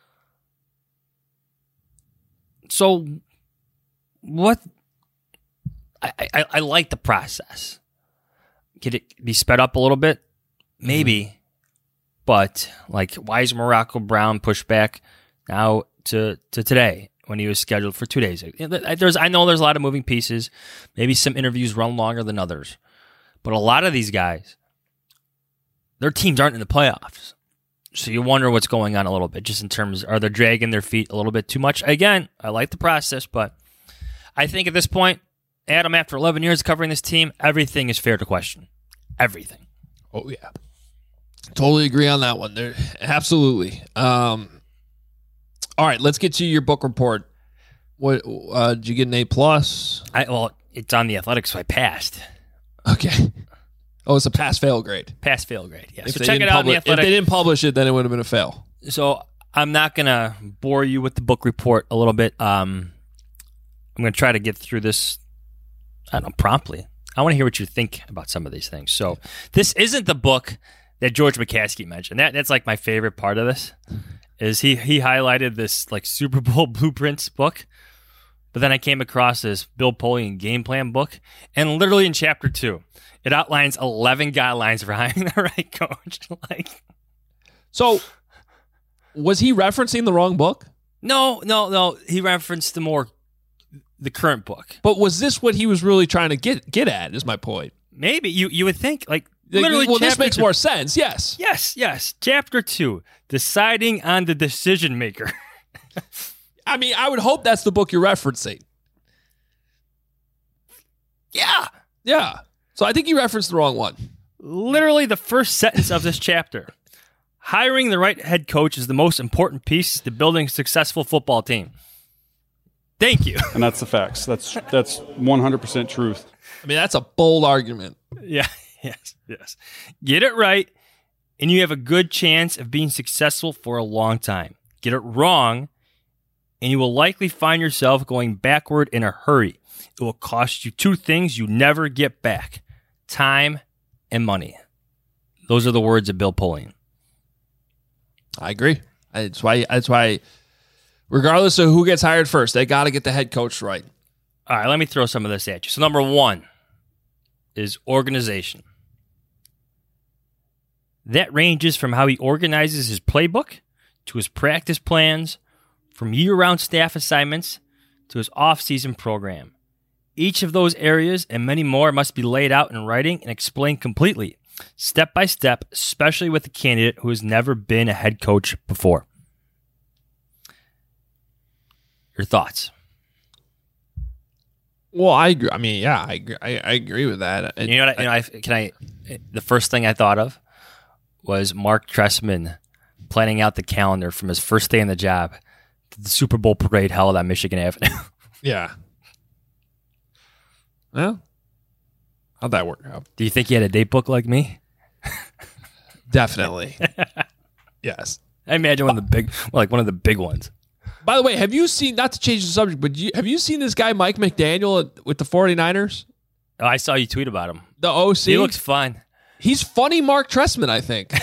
So, what? I, I, I like the process. Could it be sped up a little bit? Maybe. Mm-hmm. But, like, why is Morocco Brown pushed back now to, to today when he was scheduled for two days? There's, I know there's a lot of moving pieces. Maybe some interviews run longer than others. But a lot of these guys, their teams aren't in the playoffs. So you wonder what's going on a little bit, just in terms, are they dragging their feet a little bit too much? Again, I like the process, but I think at this point, Adam, after eleven years covering this team, everything is fair to question. Everything. Oh, yeah. Totally agree on that one. There, absolutely. Um, all right, let's get to your book report. What uh, did you get an A plus? I well, it's on The Athletic, so I passed. Okay. Oh, it's a pass-fail grade. Pass-fail grade, yeah. If So check it out on The Athletic. If they didn't publish it, then it would have been a fail. So I'm not going to bore you with the book report a little bit. Um, I'm going to try to get through this, I don't know, promptly. I want to hear what you think about some of these things. So this isn't the book that George McCaskey mentioned. That That's like my favorite part of this, is he, he highlighted this like Super Bowl blueprints book. But then I came across this Bill Polian game plan book, and literally in chapter two, it outlines eleven guidelines for hiring the right coach. Like, so was he referencing the wrong book? No, no, no. He referenced the more the current book. But was this what he was really trying to get get at? Is my point. Maybe you you would think like literally. Well, this makes two, more sense. Yes, yes, yes. Chapter two, deciding on the decision maker. I mean, I would hope that's the book you're referencing. Yeah. Yeah. So I think you referenced the wrong one. Literally the first sentence of this chapter. Hiring the right head coach is the most important piece to building a successful football team. Thank you. And that's the facts. That's that's one hundred percent truth. I mean, that's a bold argument. Yeah. Yes. Yes. Get it right, and you have a good chance of being successful for a long time. Get it wrong, and you will likely find yourself going backward in a hurry. It will cost you two things you never get back: time and money. Those are the words of Bill Polian. I agree. That's why. That's why. Regardless of who gets hired first, they got to get the head coach right. All right, let me throw some of this at you. So number one is organization. That ranges from how he organizes his playbook to his practice plans, from year-round staff assignments to his off-season program. Each of those areas and many more must be laid out in writing and explained completely, step by step, especially with a candidate who has never been a head coach before. Your thoughts? Well, I agree. I mean, yeah, I agree. I, I agree with that. You know what? I, you know, I, can I? The first thing I thought of was Mark Trestman planning out the calendar from his first day on the job to the Super Bowl parade held on Michigan Avenue. Yeah. Well, how'd that work out? Do you think he had a date book like me? Definitely. Yes. I imagine one of the big, like one of the big ones. By the way, have you seen, not to change the subject, but you, have you seen this guy, Mike McDaniel, with the 49ers? Oh, I saw you tweet about him. The O C? He looks fun. He's funny Mark Trestman, I think.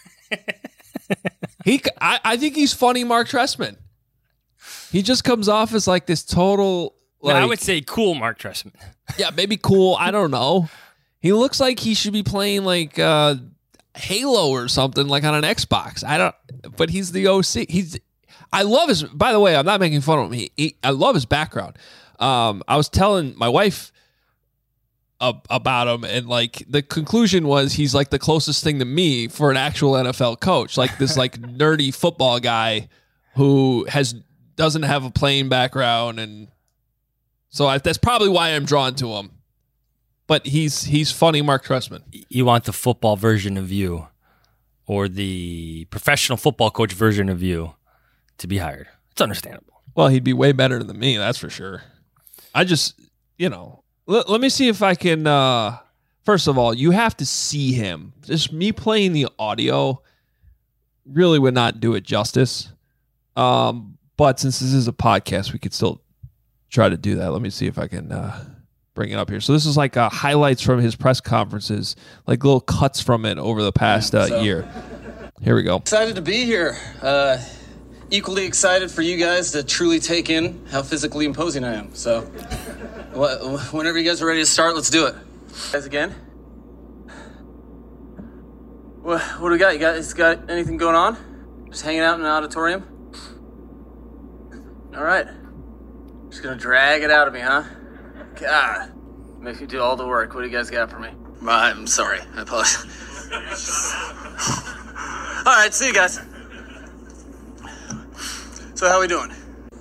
he, I, I think he's funny Mark Trestman. He just comes off as like this total... Like, no, I would say cool Mark Trestman. Yeah, maybe cool. I don't know. He looks like he should be playing like uh, Halo or something, like on an Xbox. I don't... But he's the O C. He's... I love his, by the way, I'm not making fun of him. He, he, I love his background. Um, I was telling my wife uh, about him, and like the conclusion was he's like the closest thing to me for an actual N F L coach, like this like nerdy football guy who has doesn't have a playing background, and so I, that's probably why I'm drawn to him. But he's he's funny, Mark Trestman. You want the football version of you, or the professional football coach version of you, to be hired. It's understandable. Well, he'd be way better than me, that's for sure. I just, you know, let, let me see if I can, uh, first of all, you have to see him. Just me playing the audio really would not do it justice. Um, but since this is a podcast, we could still try to do that. Let me see if I can uh, bring it up here. So this is like uh, highlights from his press conferences, like little cuts from it over the past uh, so, year. Here we go. Excited to be here. Uh, Equally excited for you guys to truly take in how physically imposing I am. So, wh- whenever you guys are ready to start, let's do it. Guys, again. What, what do we got? You guys got anything going on? Just hanging out in an auditorium? All right. Just gonna drag it out of me, huh? God, make me do all the work. What do you guys got for me? I'm sorry. I apologize. All right, see you guys. So how we doing?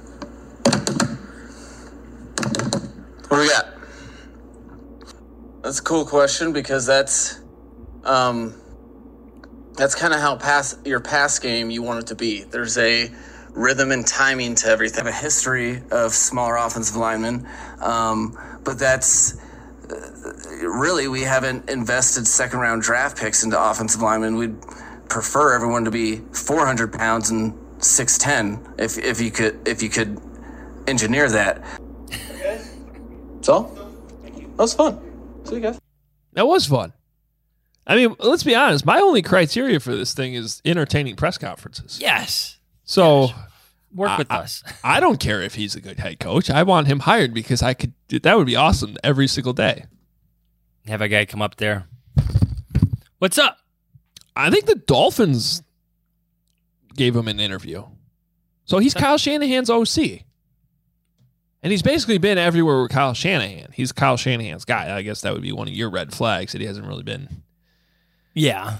What do we got? That's a cool question because that's um, that's kind of how pass your pass game you want it to be. There's a rhythm and timing to everything. I have a history of smaller offensive linemen, um, but that's uh, really we haven't invested second round draft picks into offensive linemen. We'd prefer everyone to be four hundred pounds and six ten if if you could if you could engineer that. Okay. That's all. That was fun. See you guys. That was fun. I mean, let's be honest. My only criteria for this thing is entertaining press conferences. Yes. So yes. Work I, with us. I, I don't care if he's a good head coach. I want him hired because I could. That would be awesome every single day. Have a guy come up there. What's up? I think the Dolphins gave him an interview. So he's Kyle Shanahan's O C. And he's basically been everywhere with Kyle Shanahan. He's Kyle Shanahan's guy. I guess that would be one of your red flags that he hasn't really been. Yeah.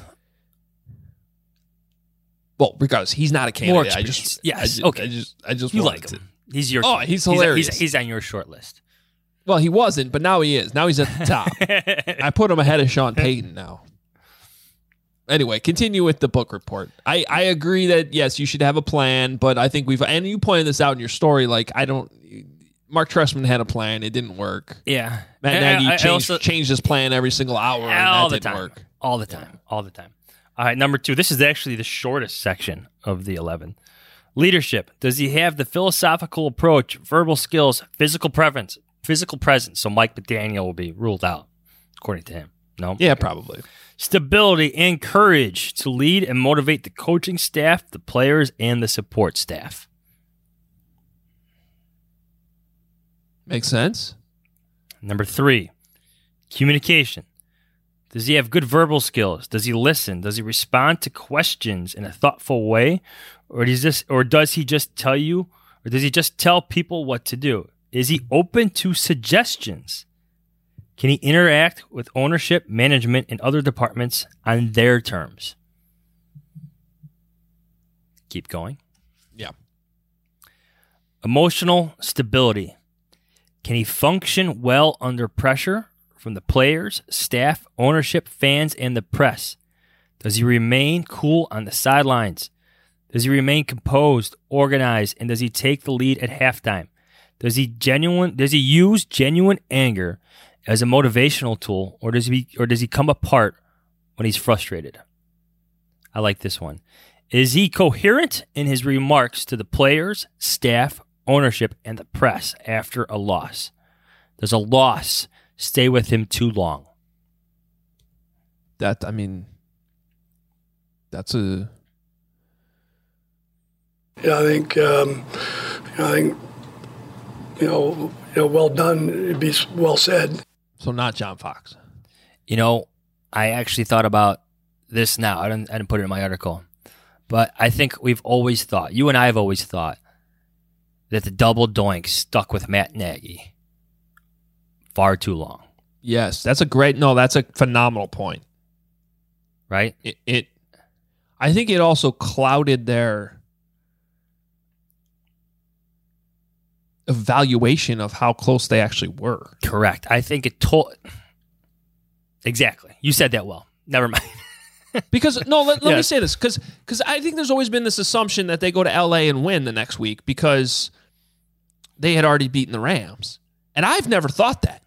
Well, regardless, he's not a candidate. I just, yes. I just, okay. I just, I just you wanted like to. him. He's your. Oh, he's hilarious. He's, he's, he's on your short list. Well, he wasn't, but now he is. Now he's at the top. I put him ahead of Sean Payton now. Anyway, continue with the book report. I, I agree that, yes, you should have a plan, but I think we've, and you pointed this out in your story, like, I don't, Mark Trestman had a plan. It didn't work. Yeah. Matt and Nagy I, I changed, also, changed his plan every single hour, and all that the didn't time. work. All the time. All the time. All right, number two. This is actually the shortest section of the eleven. Leadership. Does he have the philosophical approach, verbal skills, physical preference, physical presence? So Mike McDaniel will be ruled out, according to him. No? Yeah, probably. Stability and courage to lead and motivate the coaching staff, the players, and the support staff. Makes sense. Number three, communication. Does he have good verbal skills? Does he listen? Does he respond to questions in a thoughtful way? Or does this, or does he just tell you, or does he just tell people what to do? Is he open to suggestions? Can he interact with ownership, management, and other departments on their terms? Keep going. Yeah. Emotional stability. Can he function well under pressure from the players, staff, ownership, fans, and the press? Does he remain cool on the sidelines? Does he remain composed, organized, and does he take the lead at halftime? Does he genuine? Does he use genuine anger as a motivational tool, or does he or does he come apart when he's frustrated? I like this one. Is he coherent in his remarks to the players, staff, ownership, and the press after a loss? Does a loss stay with him too long? That, I mean, that's a... Yeah, I think, um, I think, you know, you know, well done, it'd be well said. So not John Fox. You know, I actually thought about this now. I didn't, I didn't put it in my article. But I think we've always thought, you and I have always thought, that the double doink stuck with Matt Nagy far too long. Yes, that's a great, no, that's a phenomenal point. Right? It, it I think it also clouded their evaluation of how close they actually were. Correct. I think it told... Exactly. You said that well. Never mind. Because, no, let, let yes. me say this, because because I think there's always been this assumption that they go to L A and win the next week because they had already beaten the Rams. And I've never thought that.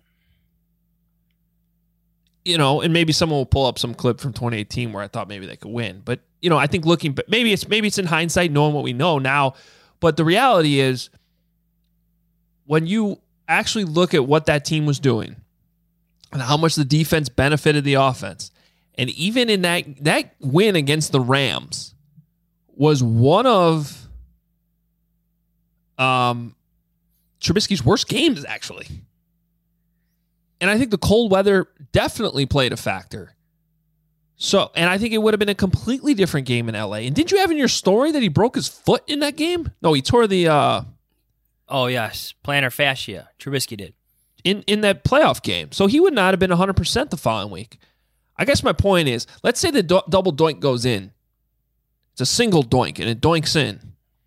You know, and maybe someone will pull up some clip from twenty eighteen where I thought maybe they could win. But, you know, I think looking, but maybe it's maybe it's in hindsight, knowing what we know now. But the reality is, when you actually look at what that team was doing and how much the defense benefited the offense, and even in that that win against the Rams was one of um, Trubisky's worst games, actually. And I think the cold weather definitely played a factor. So, and I think it would have been a completely different game in L A. And didn't you have in your story that he broke his foot in that game? No, he tore the... Uh, oh, yes. Plantar fascia. Trubisky did. In, in that playoff game. So he would not have been one hundred percent the following week. I guess my point is, let's say the do- double doink goes in. It's a single doink, and it doinks in.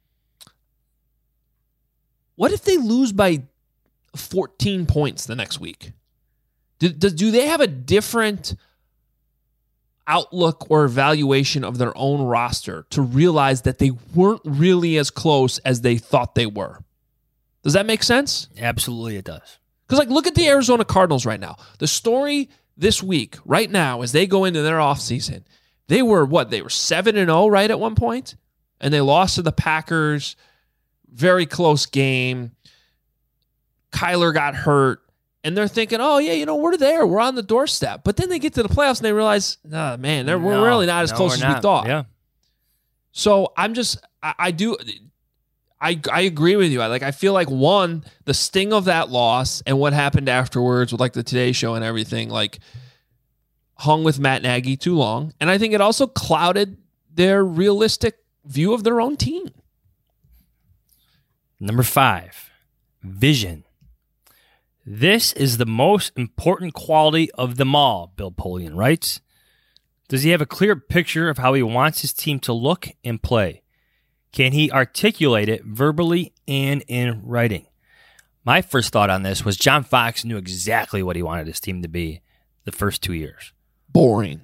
What if they lose by fourteen points the next week? Do, do, do they have a different outlook or evaluation of their own roster to realize that they weren't really as close as they thought they were? Does that make sense? Absolutely it does. Because, like, look at the Arizona Cardinals right now. The story this week, right now, as they go into their offseason, they were, what, they were seven and oh, right, at one point? And they lost to the Packers. Very close game. Kyler got hurt. And they're thinking, oh, yeah, you know, we're there. We're on the doorstep. But then they get to the playoffs and they realize, nah, man, they're, we're no, really not as no, close as not. we thought. Yeah. So I'm just, I, I do, I I agree with you. I like, I feel like, one, the sting of that loss and what happened afterwards with like the Today Show and everything, like, hung with Matt Nagy too long. And I think it also clouded their realistic view of their own team. Number five, vision. This is the most important quality of them all, Bill Polian writes. Does he have a clear picture of how he wants his team to look and play? Can he articulate it verbally and in writing? My first thought on this was John Fox knew exactly what he wanted his team to be the first two years. Boring.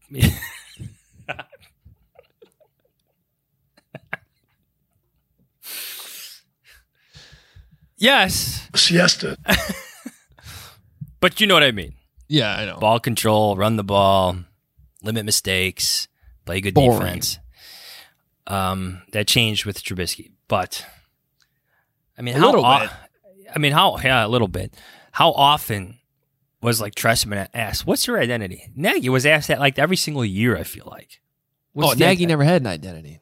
Yes. Siesta. But you know what I mean. Yeah, I know. Ball control, run the ball, limit mistakes, play good Boring. defense. Um, that changed with Trubisky, but I mean, A how little o- bit. I mean, how yeah, a little bit. How often was like Trestman asked, "What's your identity?" Nagy was asked that like every single year. I feel like. What's oh, the Nagy ident- never had an identity.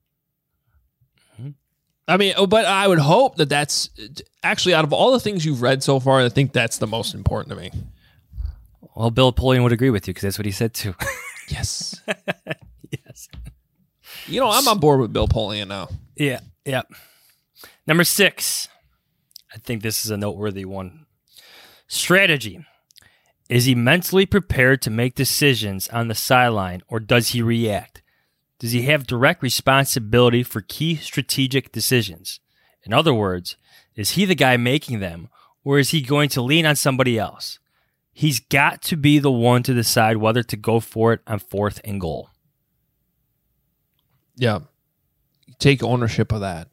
I mean, oh, but I would hope that that's actually out of all the things you've read so far, I think that's the most important to me. Well, Bill Polian would agree with you because that's what he said too. Yes. Yes. You know, I'm on board with Bill Polian now. Yeah, yeah. Number six. I think this is a noteworthy one. Strategy. Is he mentally prepared to make decisions on the sideline, or does he react? Does he have direct responsibility for key strategic decisions? In other words, is he the guy making them, or is he going to lean on somebody else? He's got to be the one to decide whether to go for it on fourth and goal. Yeah. Take ownership of that.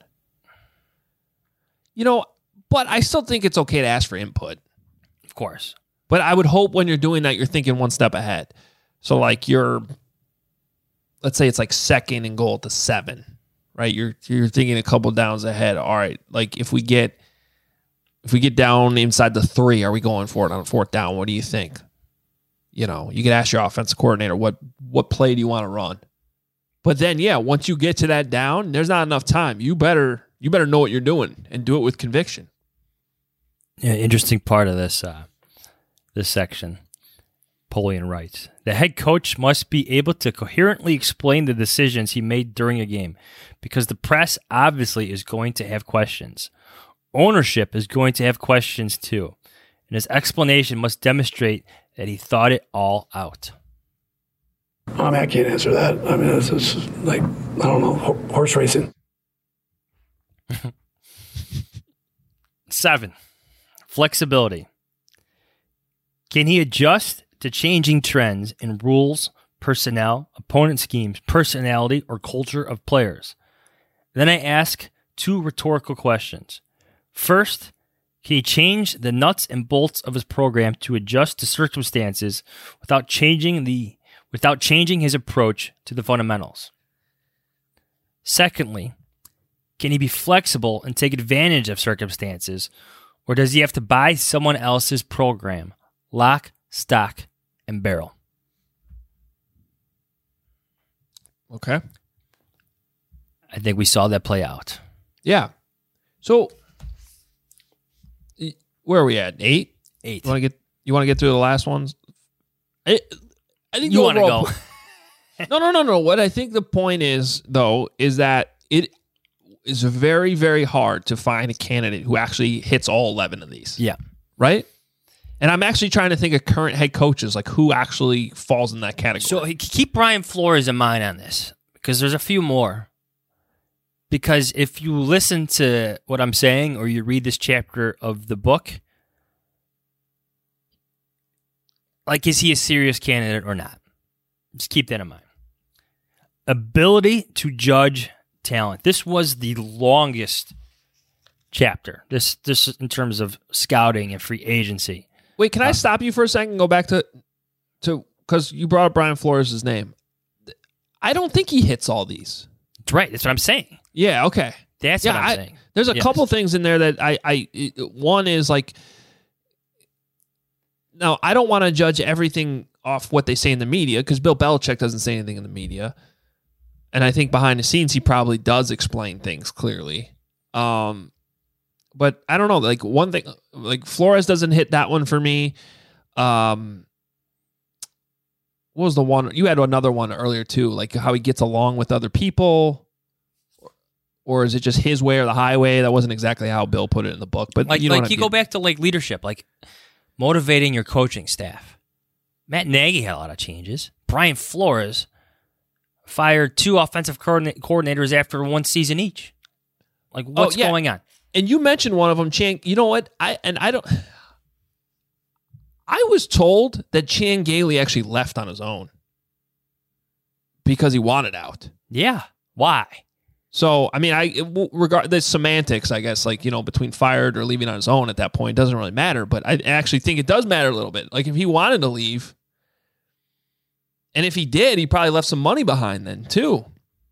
You know, but I still think it's okay to ask for input. Of course. But I would hope when you're doing that, you're thinking one step ahead. So like you're, let's say it's like second and goal at the seven, right? You're you're thinking a couple downs ahead. All right, like if we get if we get down inside the three, are we going for it on fourth down? What do you think? You know, you could ask your offensive coordinator, what what play do you want to run? But then, yeah, once you get to that down, there's not enough time. You better you better know what you're doing and do it with conviction. Yeah, interesting part of this uh, this section. Polian writes, the head coach must be able to coherently explain the decisions he made during a game because the press obviously is going to have questions. Ownership is going to have questions too, and his explanation must demonstrate that he thought it all out. I mean, I can't answer that. I mean, it's just like, I don't know, ho- horse racing. Seven, flexibility. Can he adjust to changing trends in rules, personnel, opponent schemes, personality, or culture of players? Then I ask two rhetorical questions. First, can he change the nuts and bolts of his program to adjust to circumstances without changing the without changing his approach to the fundamentals? Secondly, can he be flexible and take advantage of circumstances, or does he have to buy someone else's program, lock, stock, and barrel? Okay. I think we saw that play out. Yeah. So where are we at? Eight? Eight. You want to get you want to get through the last ones? I, I think You the want to overall go. po- No, no, no, no. What I think the point is, though, is that it is very, very hard to find a candidate who actually hits all eleven of these. Yeah. Right? And I'm actually trying to think of current head coaches, like who actually falls in that category. So keep Brian Flores in mind on this, because there's a few more. Because if you listen to what I'm saying or you read this chapter of the book, like, is he a serious candidate or not? Just keep that in mind. Ability to judge talent. This was the longest chapter. This, this in terms of scouting and free agency. Wait, can I Uh, stop you for a second and go back to, to because you brought up Brian Flores' name. I don't think he hits all these. That's right. That's what I'm saying. Yeah, okay. That's yeah, what I'm I, saying. There's a Yes. couple things in there that I, I, one is like, now I don't want to judge everything off what they say in the media because Bill Belichick doesn't say anything in the media. And I think behind the scenes, he probably does explain things clearly. Um, but I don't know, like one thing, like Flores doesn't hit that one for me. Um, what was the one? You had another one earlier too, like how he gets along with other people. Or is it just his way or the highway? That wasn't exactly how Bill put it in the book. But Like, you know like what you I go mean. back to like leadership, like motivating your coaching staff. Matt Nagy had a lot of changes. Brian Flores fired two offensive coordina- coordinators after one season each. Like, what's Oh, yeah. going on? And you mentioned one of them, Chan. You know what? I and I don't. I was told that Chan Gailey actually left on his own because he wanted out. Yeah. Why? So I mean, I regard the semantics, I guess, like, you know, between fired or leaving on his own at that point doesn't really matter. But I actually think it does matter a little bit. Like if he wanted to leave, And if he did, he probably left some money behind then too.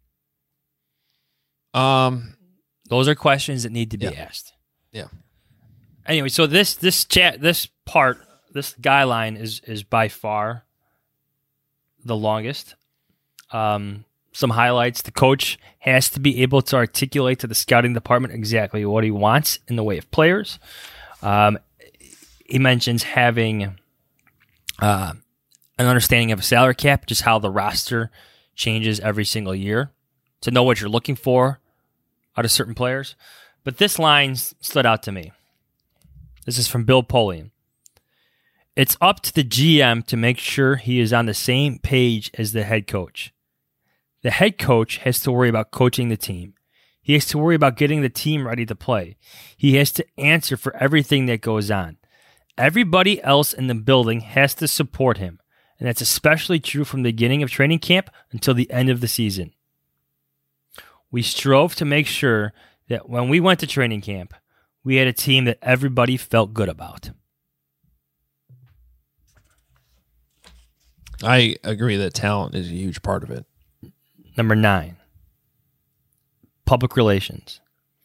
Um, those are questions that need to be yeah. asked. Yeah. Anyway, so this this chat this part this guideline is is by far the longest. Um, some highlights: the coach has to be able to articulate to the scouting department exactly what he wants in the way of players. Um, he mentions having uh, an understanding of a salary cap, just how the roster changes every single year, to know what you're looking for out of certain players. But this line stood out to me. This is from Bill Polian. It's up to the G M to make sure he is on the same page as the head coach. The head coach has to worry about coaching the team. He has to worry about getting the team ready to play. He has to answer for everything that goes on. Everybody else in the building has to support him, and that's especially true from the beginning of training camp until the end of the season. We strove to make sure that when we went to training camp, we had a team that everybody felt good about. I agree that talent is a huge part of it. Number nine, public relations.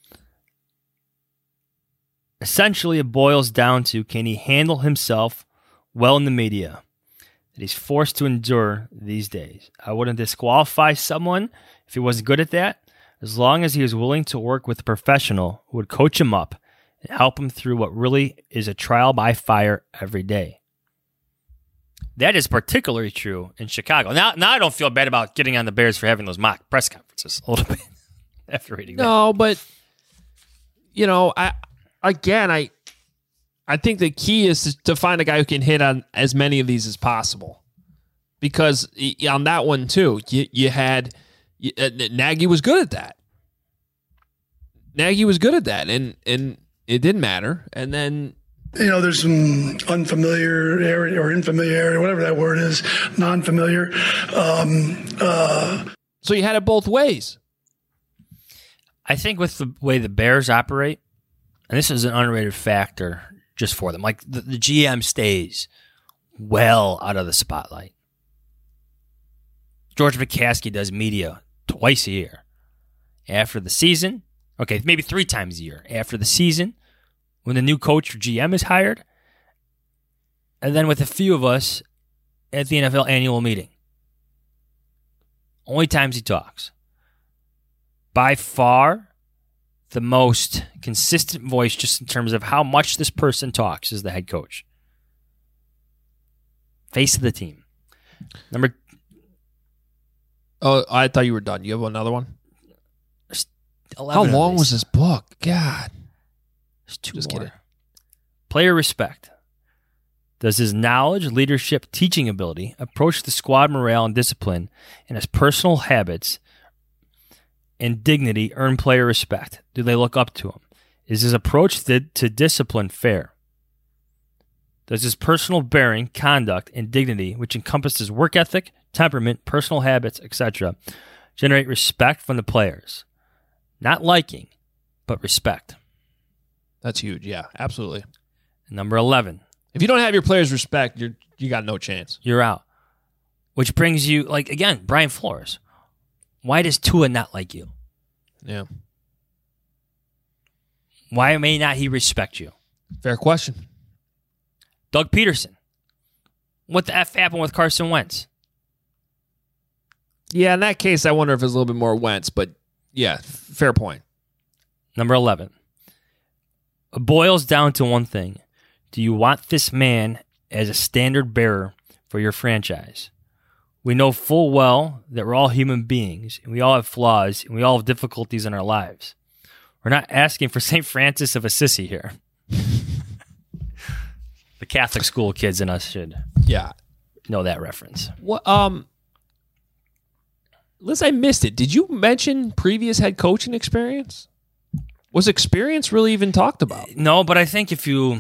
Essentially, it boils down to, can he handle himself well in the media that he's forced to endure these days? I wouldn't disqualify someone if he wasn't good at that, as long as he was willing to work with a professional who would coach him up and help him through what really is a trial by fire every day. That is particularly true in Chicago. Now, now I don't feel bad about getting on the Bears for having those mock press conferences a little bit after reading that. No, but you know, I again, I I think the key is to find a guy who can hit on as many of these as possible, because on that one too, you you had you, uh, Nagy was good at that. Nagy was good at that, and and it didn't matter, and then. You know, there's some unfamiliar area or infamiliar, whatever that word is, non-familiar. Um, uh, so you had it both ways. I think with the way the Bears operate, and this is an underrated factor just for them, like the, the G M stays well out of the spotlight. George McCaskey does media twice a year. After the season, okay, maybe three times a year. After the season, when the new coach or G M is hired, and then with a few of us at the N F L annual meeting. Only times he talks. By far, the most consistent voice just in terms of how much this person talks is the head coach. Face of the team. Number. Oh, I thought you were done. You have another one? How long was this book? God. There's two Just more. Kidding. Player respect. Does his knowledge, leadership, teaching ability, approach the squad morale and discipline, and his personal habits and dignity earn player respect? Do they look up to him? Is his approach to, to discipline fair? Does his personal bearing, conduct, and dignity, which encompasses work ethic, temperament, personal habits, et cetera, generate respect from the players? Not liking, but respect. That's huge. Yeah, absolutely. Number eleven. If you don't have your players' respect, you're you got no chance. You're out. Which brings you, like, again, Brian Flores. Why does Tua not like you? Yeah. Why may not he respect you? Fair question. Doug Peterson. What the F happened with Carson Wentz? Yeah, in that case, I wonder if it's a little bit more Wentz, but yeah, fair point. Number eleven. It boils down to one thing. Do you want this man as a standard bearer for your franchise? We know full well that we're all human beings, and we all have flaws, and we all have difficulties in our lives. We're not asking for Saint Francis of Assisi here. The Catholic school kids in us should yeah know that reference. What? Um, Liz, I missed it. Did you mention previous head coaching experience? Was experience really even talked about? No, but I think if you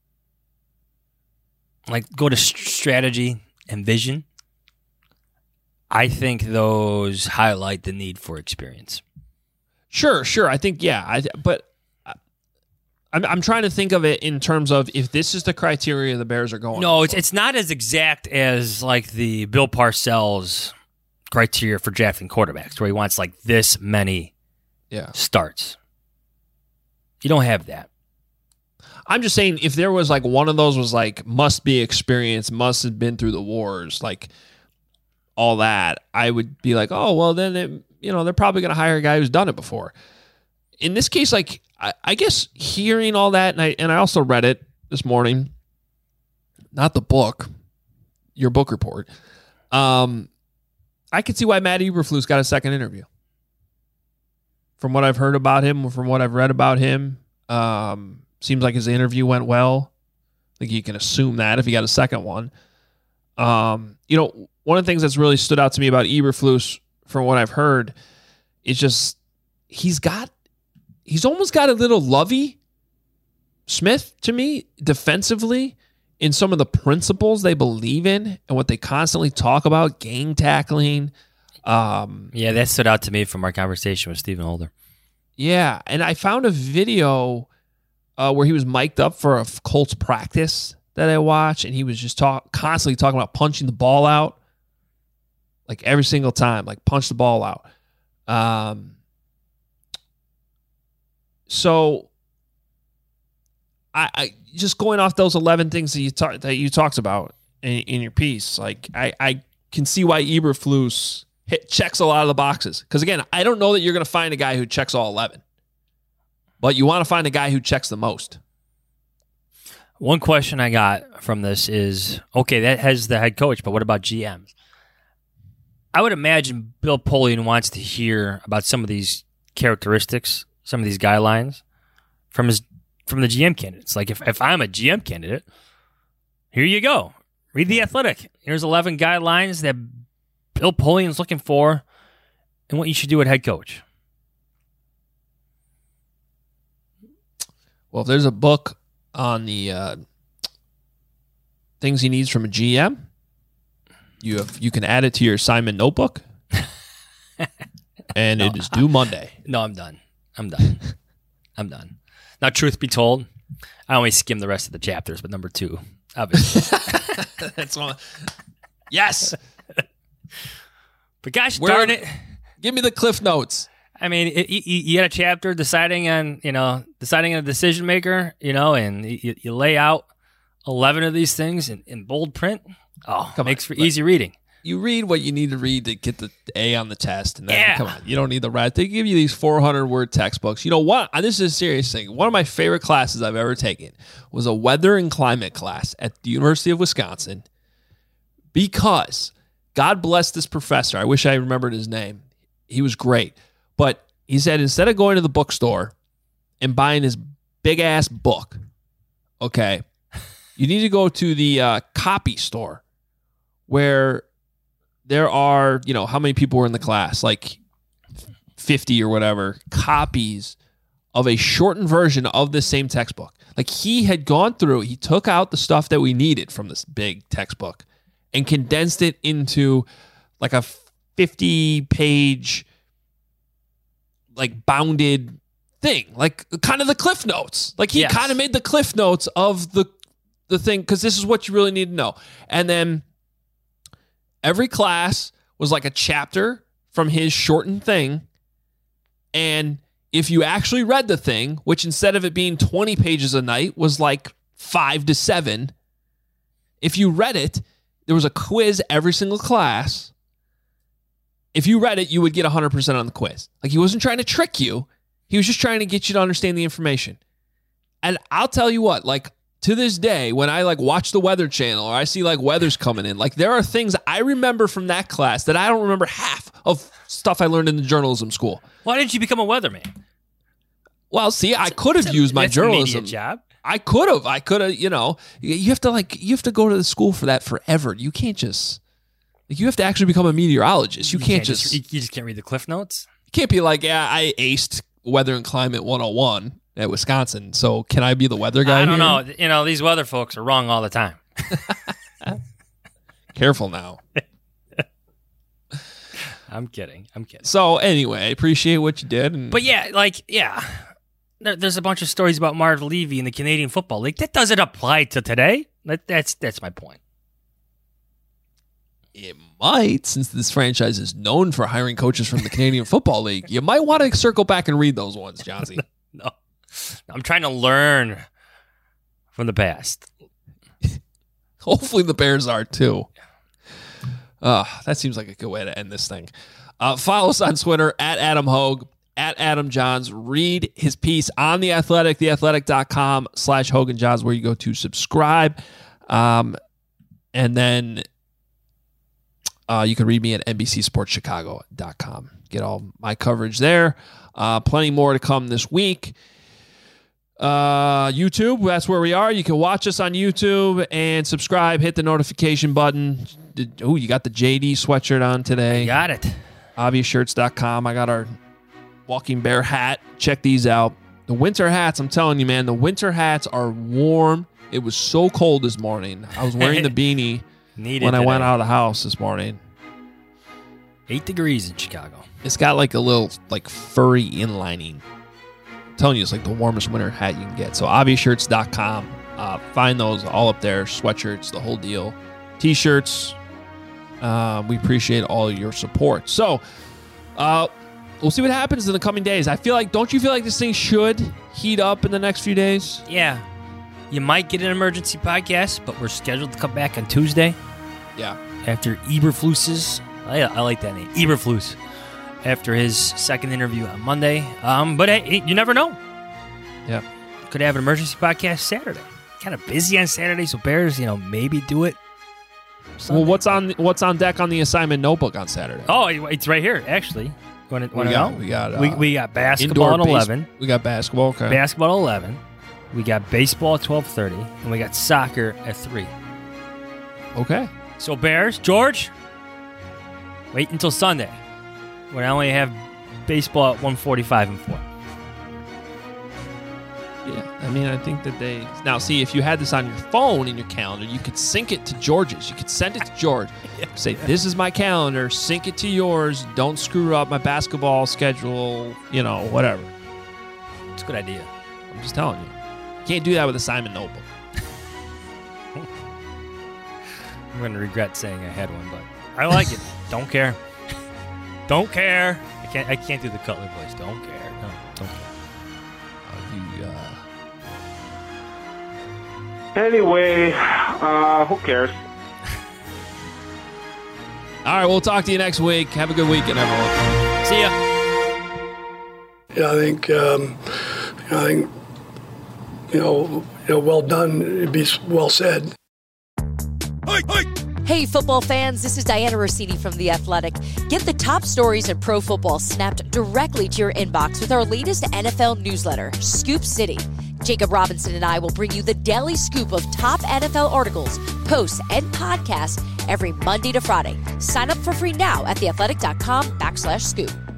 like go to strategy and vision, I think those highlight the need for experience. Sure, sure. I think yeah. I but I'm, I'm trying to think of it in terms of if this is the criteria the Bears are going. No, it's it's not as exact as like the Bill Parcells criteria for drafting quarterbacks, where he wants like this many yeah. starts. You don't have that. I'm just saying if there was like one of those was like must be experience, must have been through the wars, like all that, I would be like, oh well, then it, you know they're probably going to hire a guy who's done it before. In this case, like. I guess hearing all that, and I and I also read it this morning, not the book, your book report. Um, I could see why Matt Eberflus got a second interview. From what I've heard about him, from what I've read about him, um, seems like his interview went well. I think you can assume that if he got a second one. Um, you know, one of the things that's really stood out to me about Eberflus, from what I've heard, is just he's got. He's almost got a little Lovey Smith to me defensively in some of the principles they believe in and what they constantly talk about, gang tackling. Um, yeah, that stood out to me from our conversation with Stephen Holder. Yeah, and I found a video uh, where he was mic'd up for a Colts practice that I watched, and he was just talk constantly talking about punching the ball out, like every single time, like punch the ball out. Um, So, I, I just going off those eleven things that you talk, that you talked about in, in your piece, like I, I can see why Eberflus hit checks a lot of the boxes. Because again, I don't know that you're going to find a guy who checks all eleven, but you want to find a guy who checks the most. One question I got from this is, okay, that has the head coach, but what about G Ms? I would imagine Bill Polian wants to hear about some of these characteristics, some of these guidelines from his from the G M candidates. Like if, if I'm a G M candidate, here you go. Read The Athletic. Here's eleven guidelines that Bill Polian's looking for and what you should do at head coach. Well, if there's a book on the uh, things he needs from a G M, you have you can add it to your assignment notebook. And no, it is due Monday. No, I'm done. I'm done. I'm done. Now, truth be told, I only skimmed the rest of the chapters, but number two, obviously. That's one. Yes. But gosh Where, darn it. Give me the Cliff Notes. I mean, it, you, you had a chapter deciding on, you know, deciding on a decision maker, you know, and you, you lay out eleven of these things in, in bold print. Oh, Come makes on, for easy reading. You read what you need to read to get the A on the test, and then yeah. come on, you don't need the rest. They give you these four hundred word textbooks. You know what? This is a serious thing. One of my favorite classes I've ever taken was a weather and climate class at the University of Wisconsin, because God bless this professor. I wish I remembered his name. He was great, but he said instead of going to the bookstore and buying this big ass book, okay, you need to go to the uh, copy store where there are, you know, how many people were in the class? Like fifty or whatever copies of a shortened version of the same textbook. Like he had gone through, he took out the stuff that we needed from this big textbook and condensed it into like a fifty page, like bounded thing, like kind of the Cliff Notes. Like he yes. kind of made the Cliff Notes of the, the thing, because this is what you really need to know. And then every class was like a chapter from his shortened thing. And if you actually read the thing, which instead of it being twenty pages a night was like five to seven, if you read it, there was a quiz every single class. If you read it, you would get one hundred percent on the quiz. Like he wasn't trying to trick you. He was just trying to get you to understand the information. And I'll tell you what, like, to this day, when I like watch the Weather Channel or I see like weather's coming in, like there are things I remember from that class that I don't remember half of stuff I learned in the journalism school. Why didn't you become a weatherman? Well, see, I could have used my journalism job. I could have. I could have. You know, you have to like you have to go to the school for that forever. You can't just like you have to actually become a meteorologist. You, you can't, can't just, just you just can't read the Cliff Notes. You can't be like, yeah, I aced Weather and Climate one oh one. At Wisconsin, so can I be the weather guy? I don't here? know. You know, these weather folks are wrong all the time. Careful now. I'm kidding. I'm kidding. So anyway, I appreciate what you did. And but yeah, like, yeah. there, there's a bunch of stories about Marv Levy in the Canadian Football League. That doesn't apply to today. That, that's that's my point. It might, since this franchise is known for hiring coaches from the Canadian Football League. You might want to circle back and read those ones, Johnsy. No, I'm trying to learn from the past. Hopefully the Bears are too. Uh, that seems like a good way to end this thing. Uh, follow us on Twitter at Adam Hogue, at Adam Johns. Read his piece on The Athletic, theathletic.com slash Hogan Johns, where you go to subscribe. Um, and then uh, you can read me at N B C Sports Chicago dot com. Get all my coverage there. Uh, plenty more to come this week. Uh, YouTube, that's where we are. You can watch us on YouTube and subscribe. Hit the notification button. Oh, you got the J D sweatshirt on today. I got it. obvious shirts dot com. I got our Walking Bear hat. Check these out. The winter hats, I'm telling you, man, the winter hats are warm. It was so cold this morning. I was wearing the beanie Needed when I today. went out of the house this morning. Eight degrees in Chicago. It's got like a little like furry inlining. I'm telling you, it's like the warmest winter hat you can get. So obvious shirts dot com. Uh, find those all up there. Sweatshirts, the whole deal. T-shirts. Uh, we appreciate all your support. So uh, we'll see what happens in the coming days. I feel like, don't you feel like this thing should heat up in the next few days? Yeah. You might get an emergency podcast, but we're scheduled to come back on Tuesday. Yeah. After Eberflus's, I, I like that name, Eberflus, after his second interview on Monday. Um, but hey, you never know. Yeah. Could have an emergency podcast Saturday. Kind of busy on Saturday, so Bears, you know, maybe do it Sunday. Well, what's on what's on deck on the assignment notebook on Saturday? Oh, it's right here, actually. Want to we, know? got, we got uh, we, we got basketball at base- eleven. We got basketball. Okay. Basketball at eleven. We got baseball at twelve thirty, and we got soccer at three. Okay. So Bears, George, wait until Sunday, when I only have baseball at one forty-five and four. Yeah, I mean, I think that they... Now, see, if you had this on your phone in your calendar, you could sync it to George's. You could send it to George. yeah, Say, yeah. This is my calendar. Sync it to yours. Don't screw up my basketball schedule, you know, whatever. It's a good idea. I'm just telling you. You can't do that with assignment notebook. I'm going to regret saying I had one, but I like it. Don't care. Don't care. I can't I can't do the Cutler voice. Don't care. No, don't care. Uh, you, uh... Anyway, uh, who cares? All right, we'll talk to you next week. Have a good weekend, everyone. See ya. Yeah, I think, um, I think, you know, you know, well done. It'd be well said. Hey, football fans, this is Diana Rossini from The Athletic. Get the top stories in pro football snapped directly to your inbox with our latest N F L newsletter, Scoop City. Jacob Robinson and I will bring you the daily scoop of top N F L articles, posts, and podcasts every Monday to Friday. Sign up for free now at theathletic.com backslash scoop.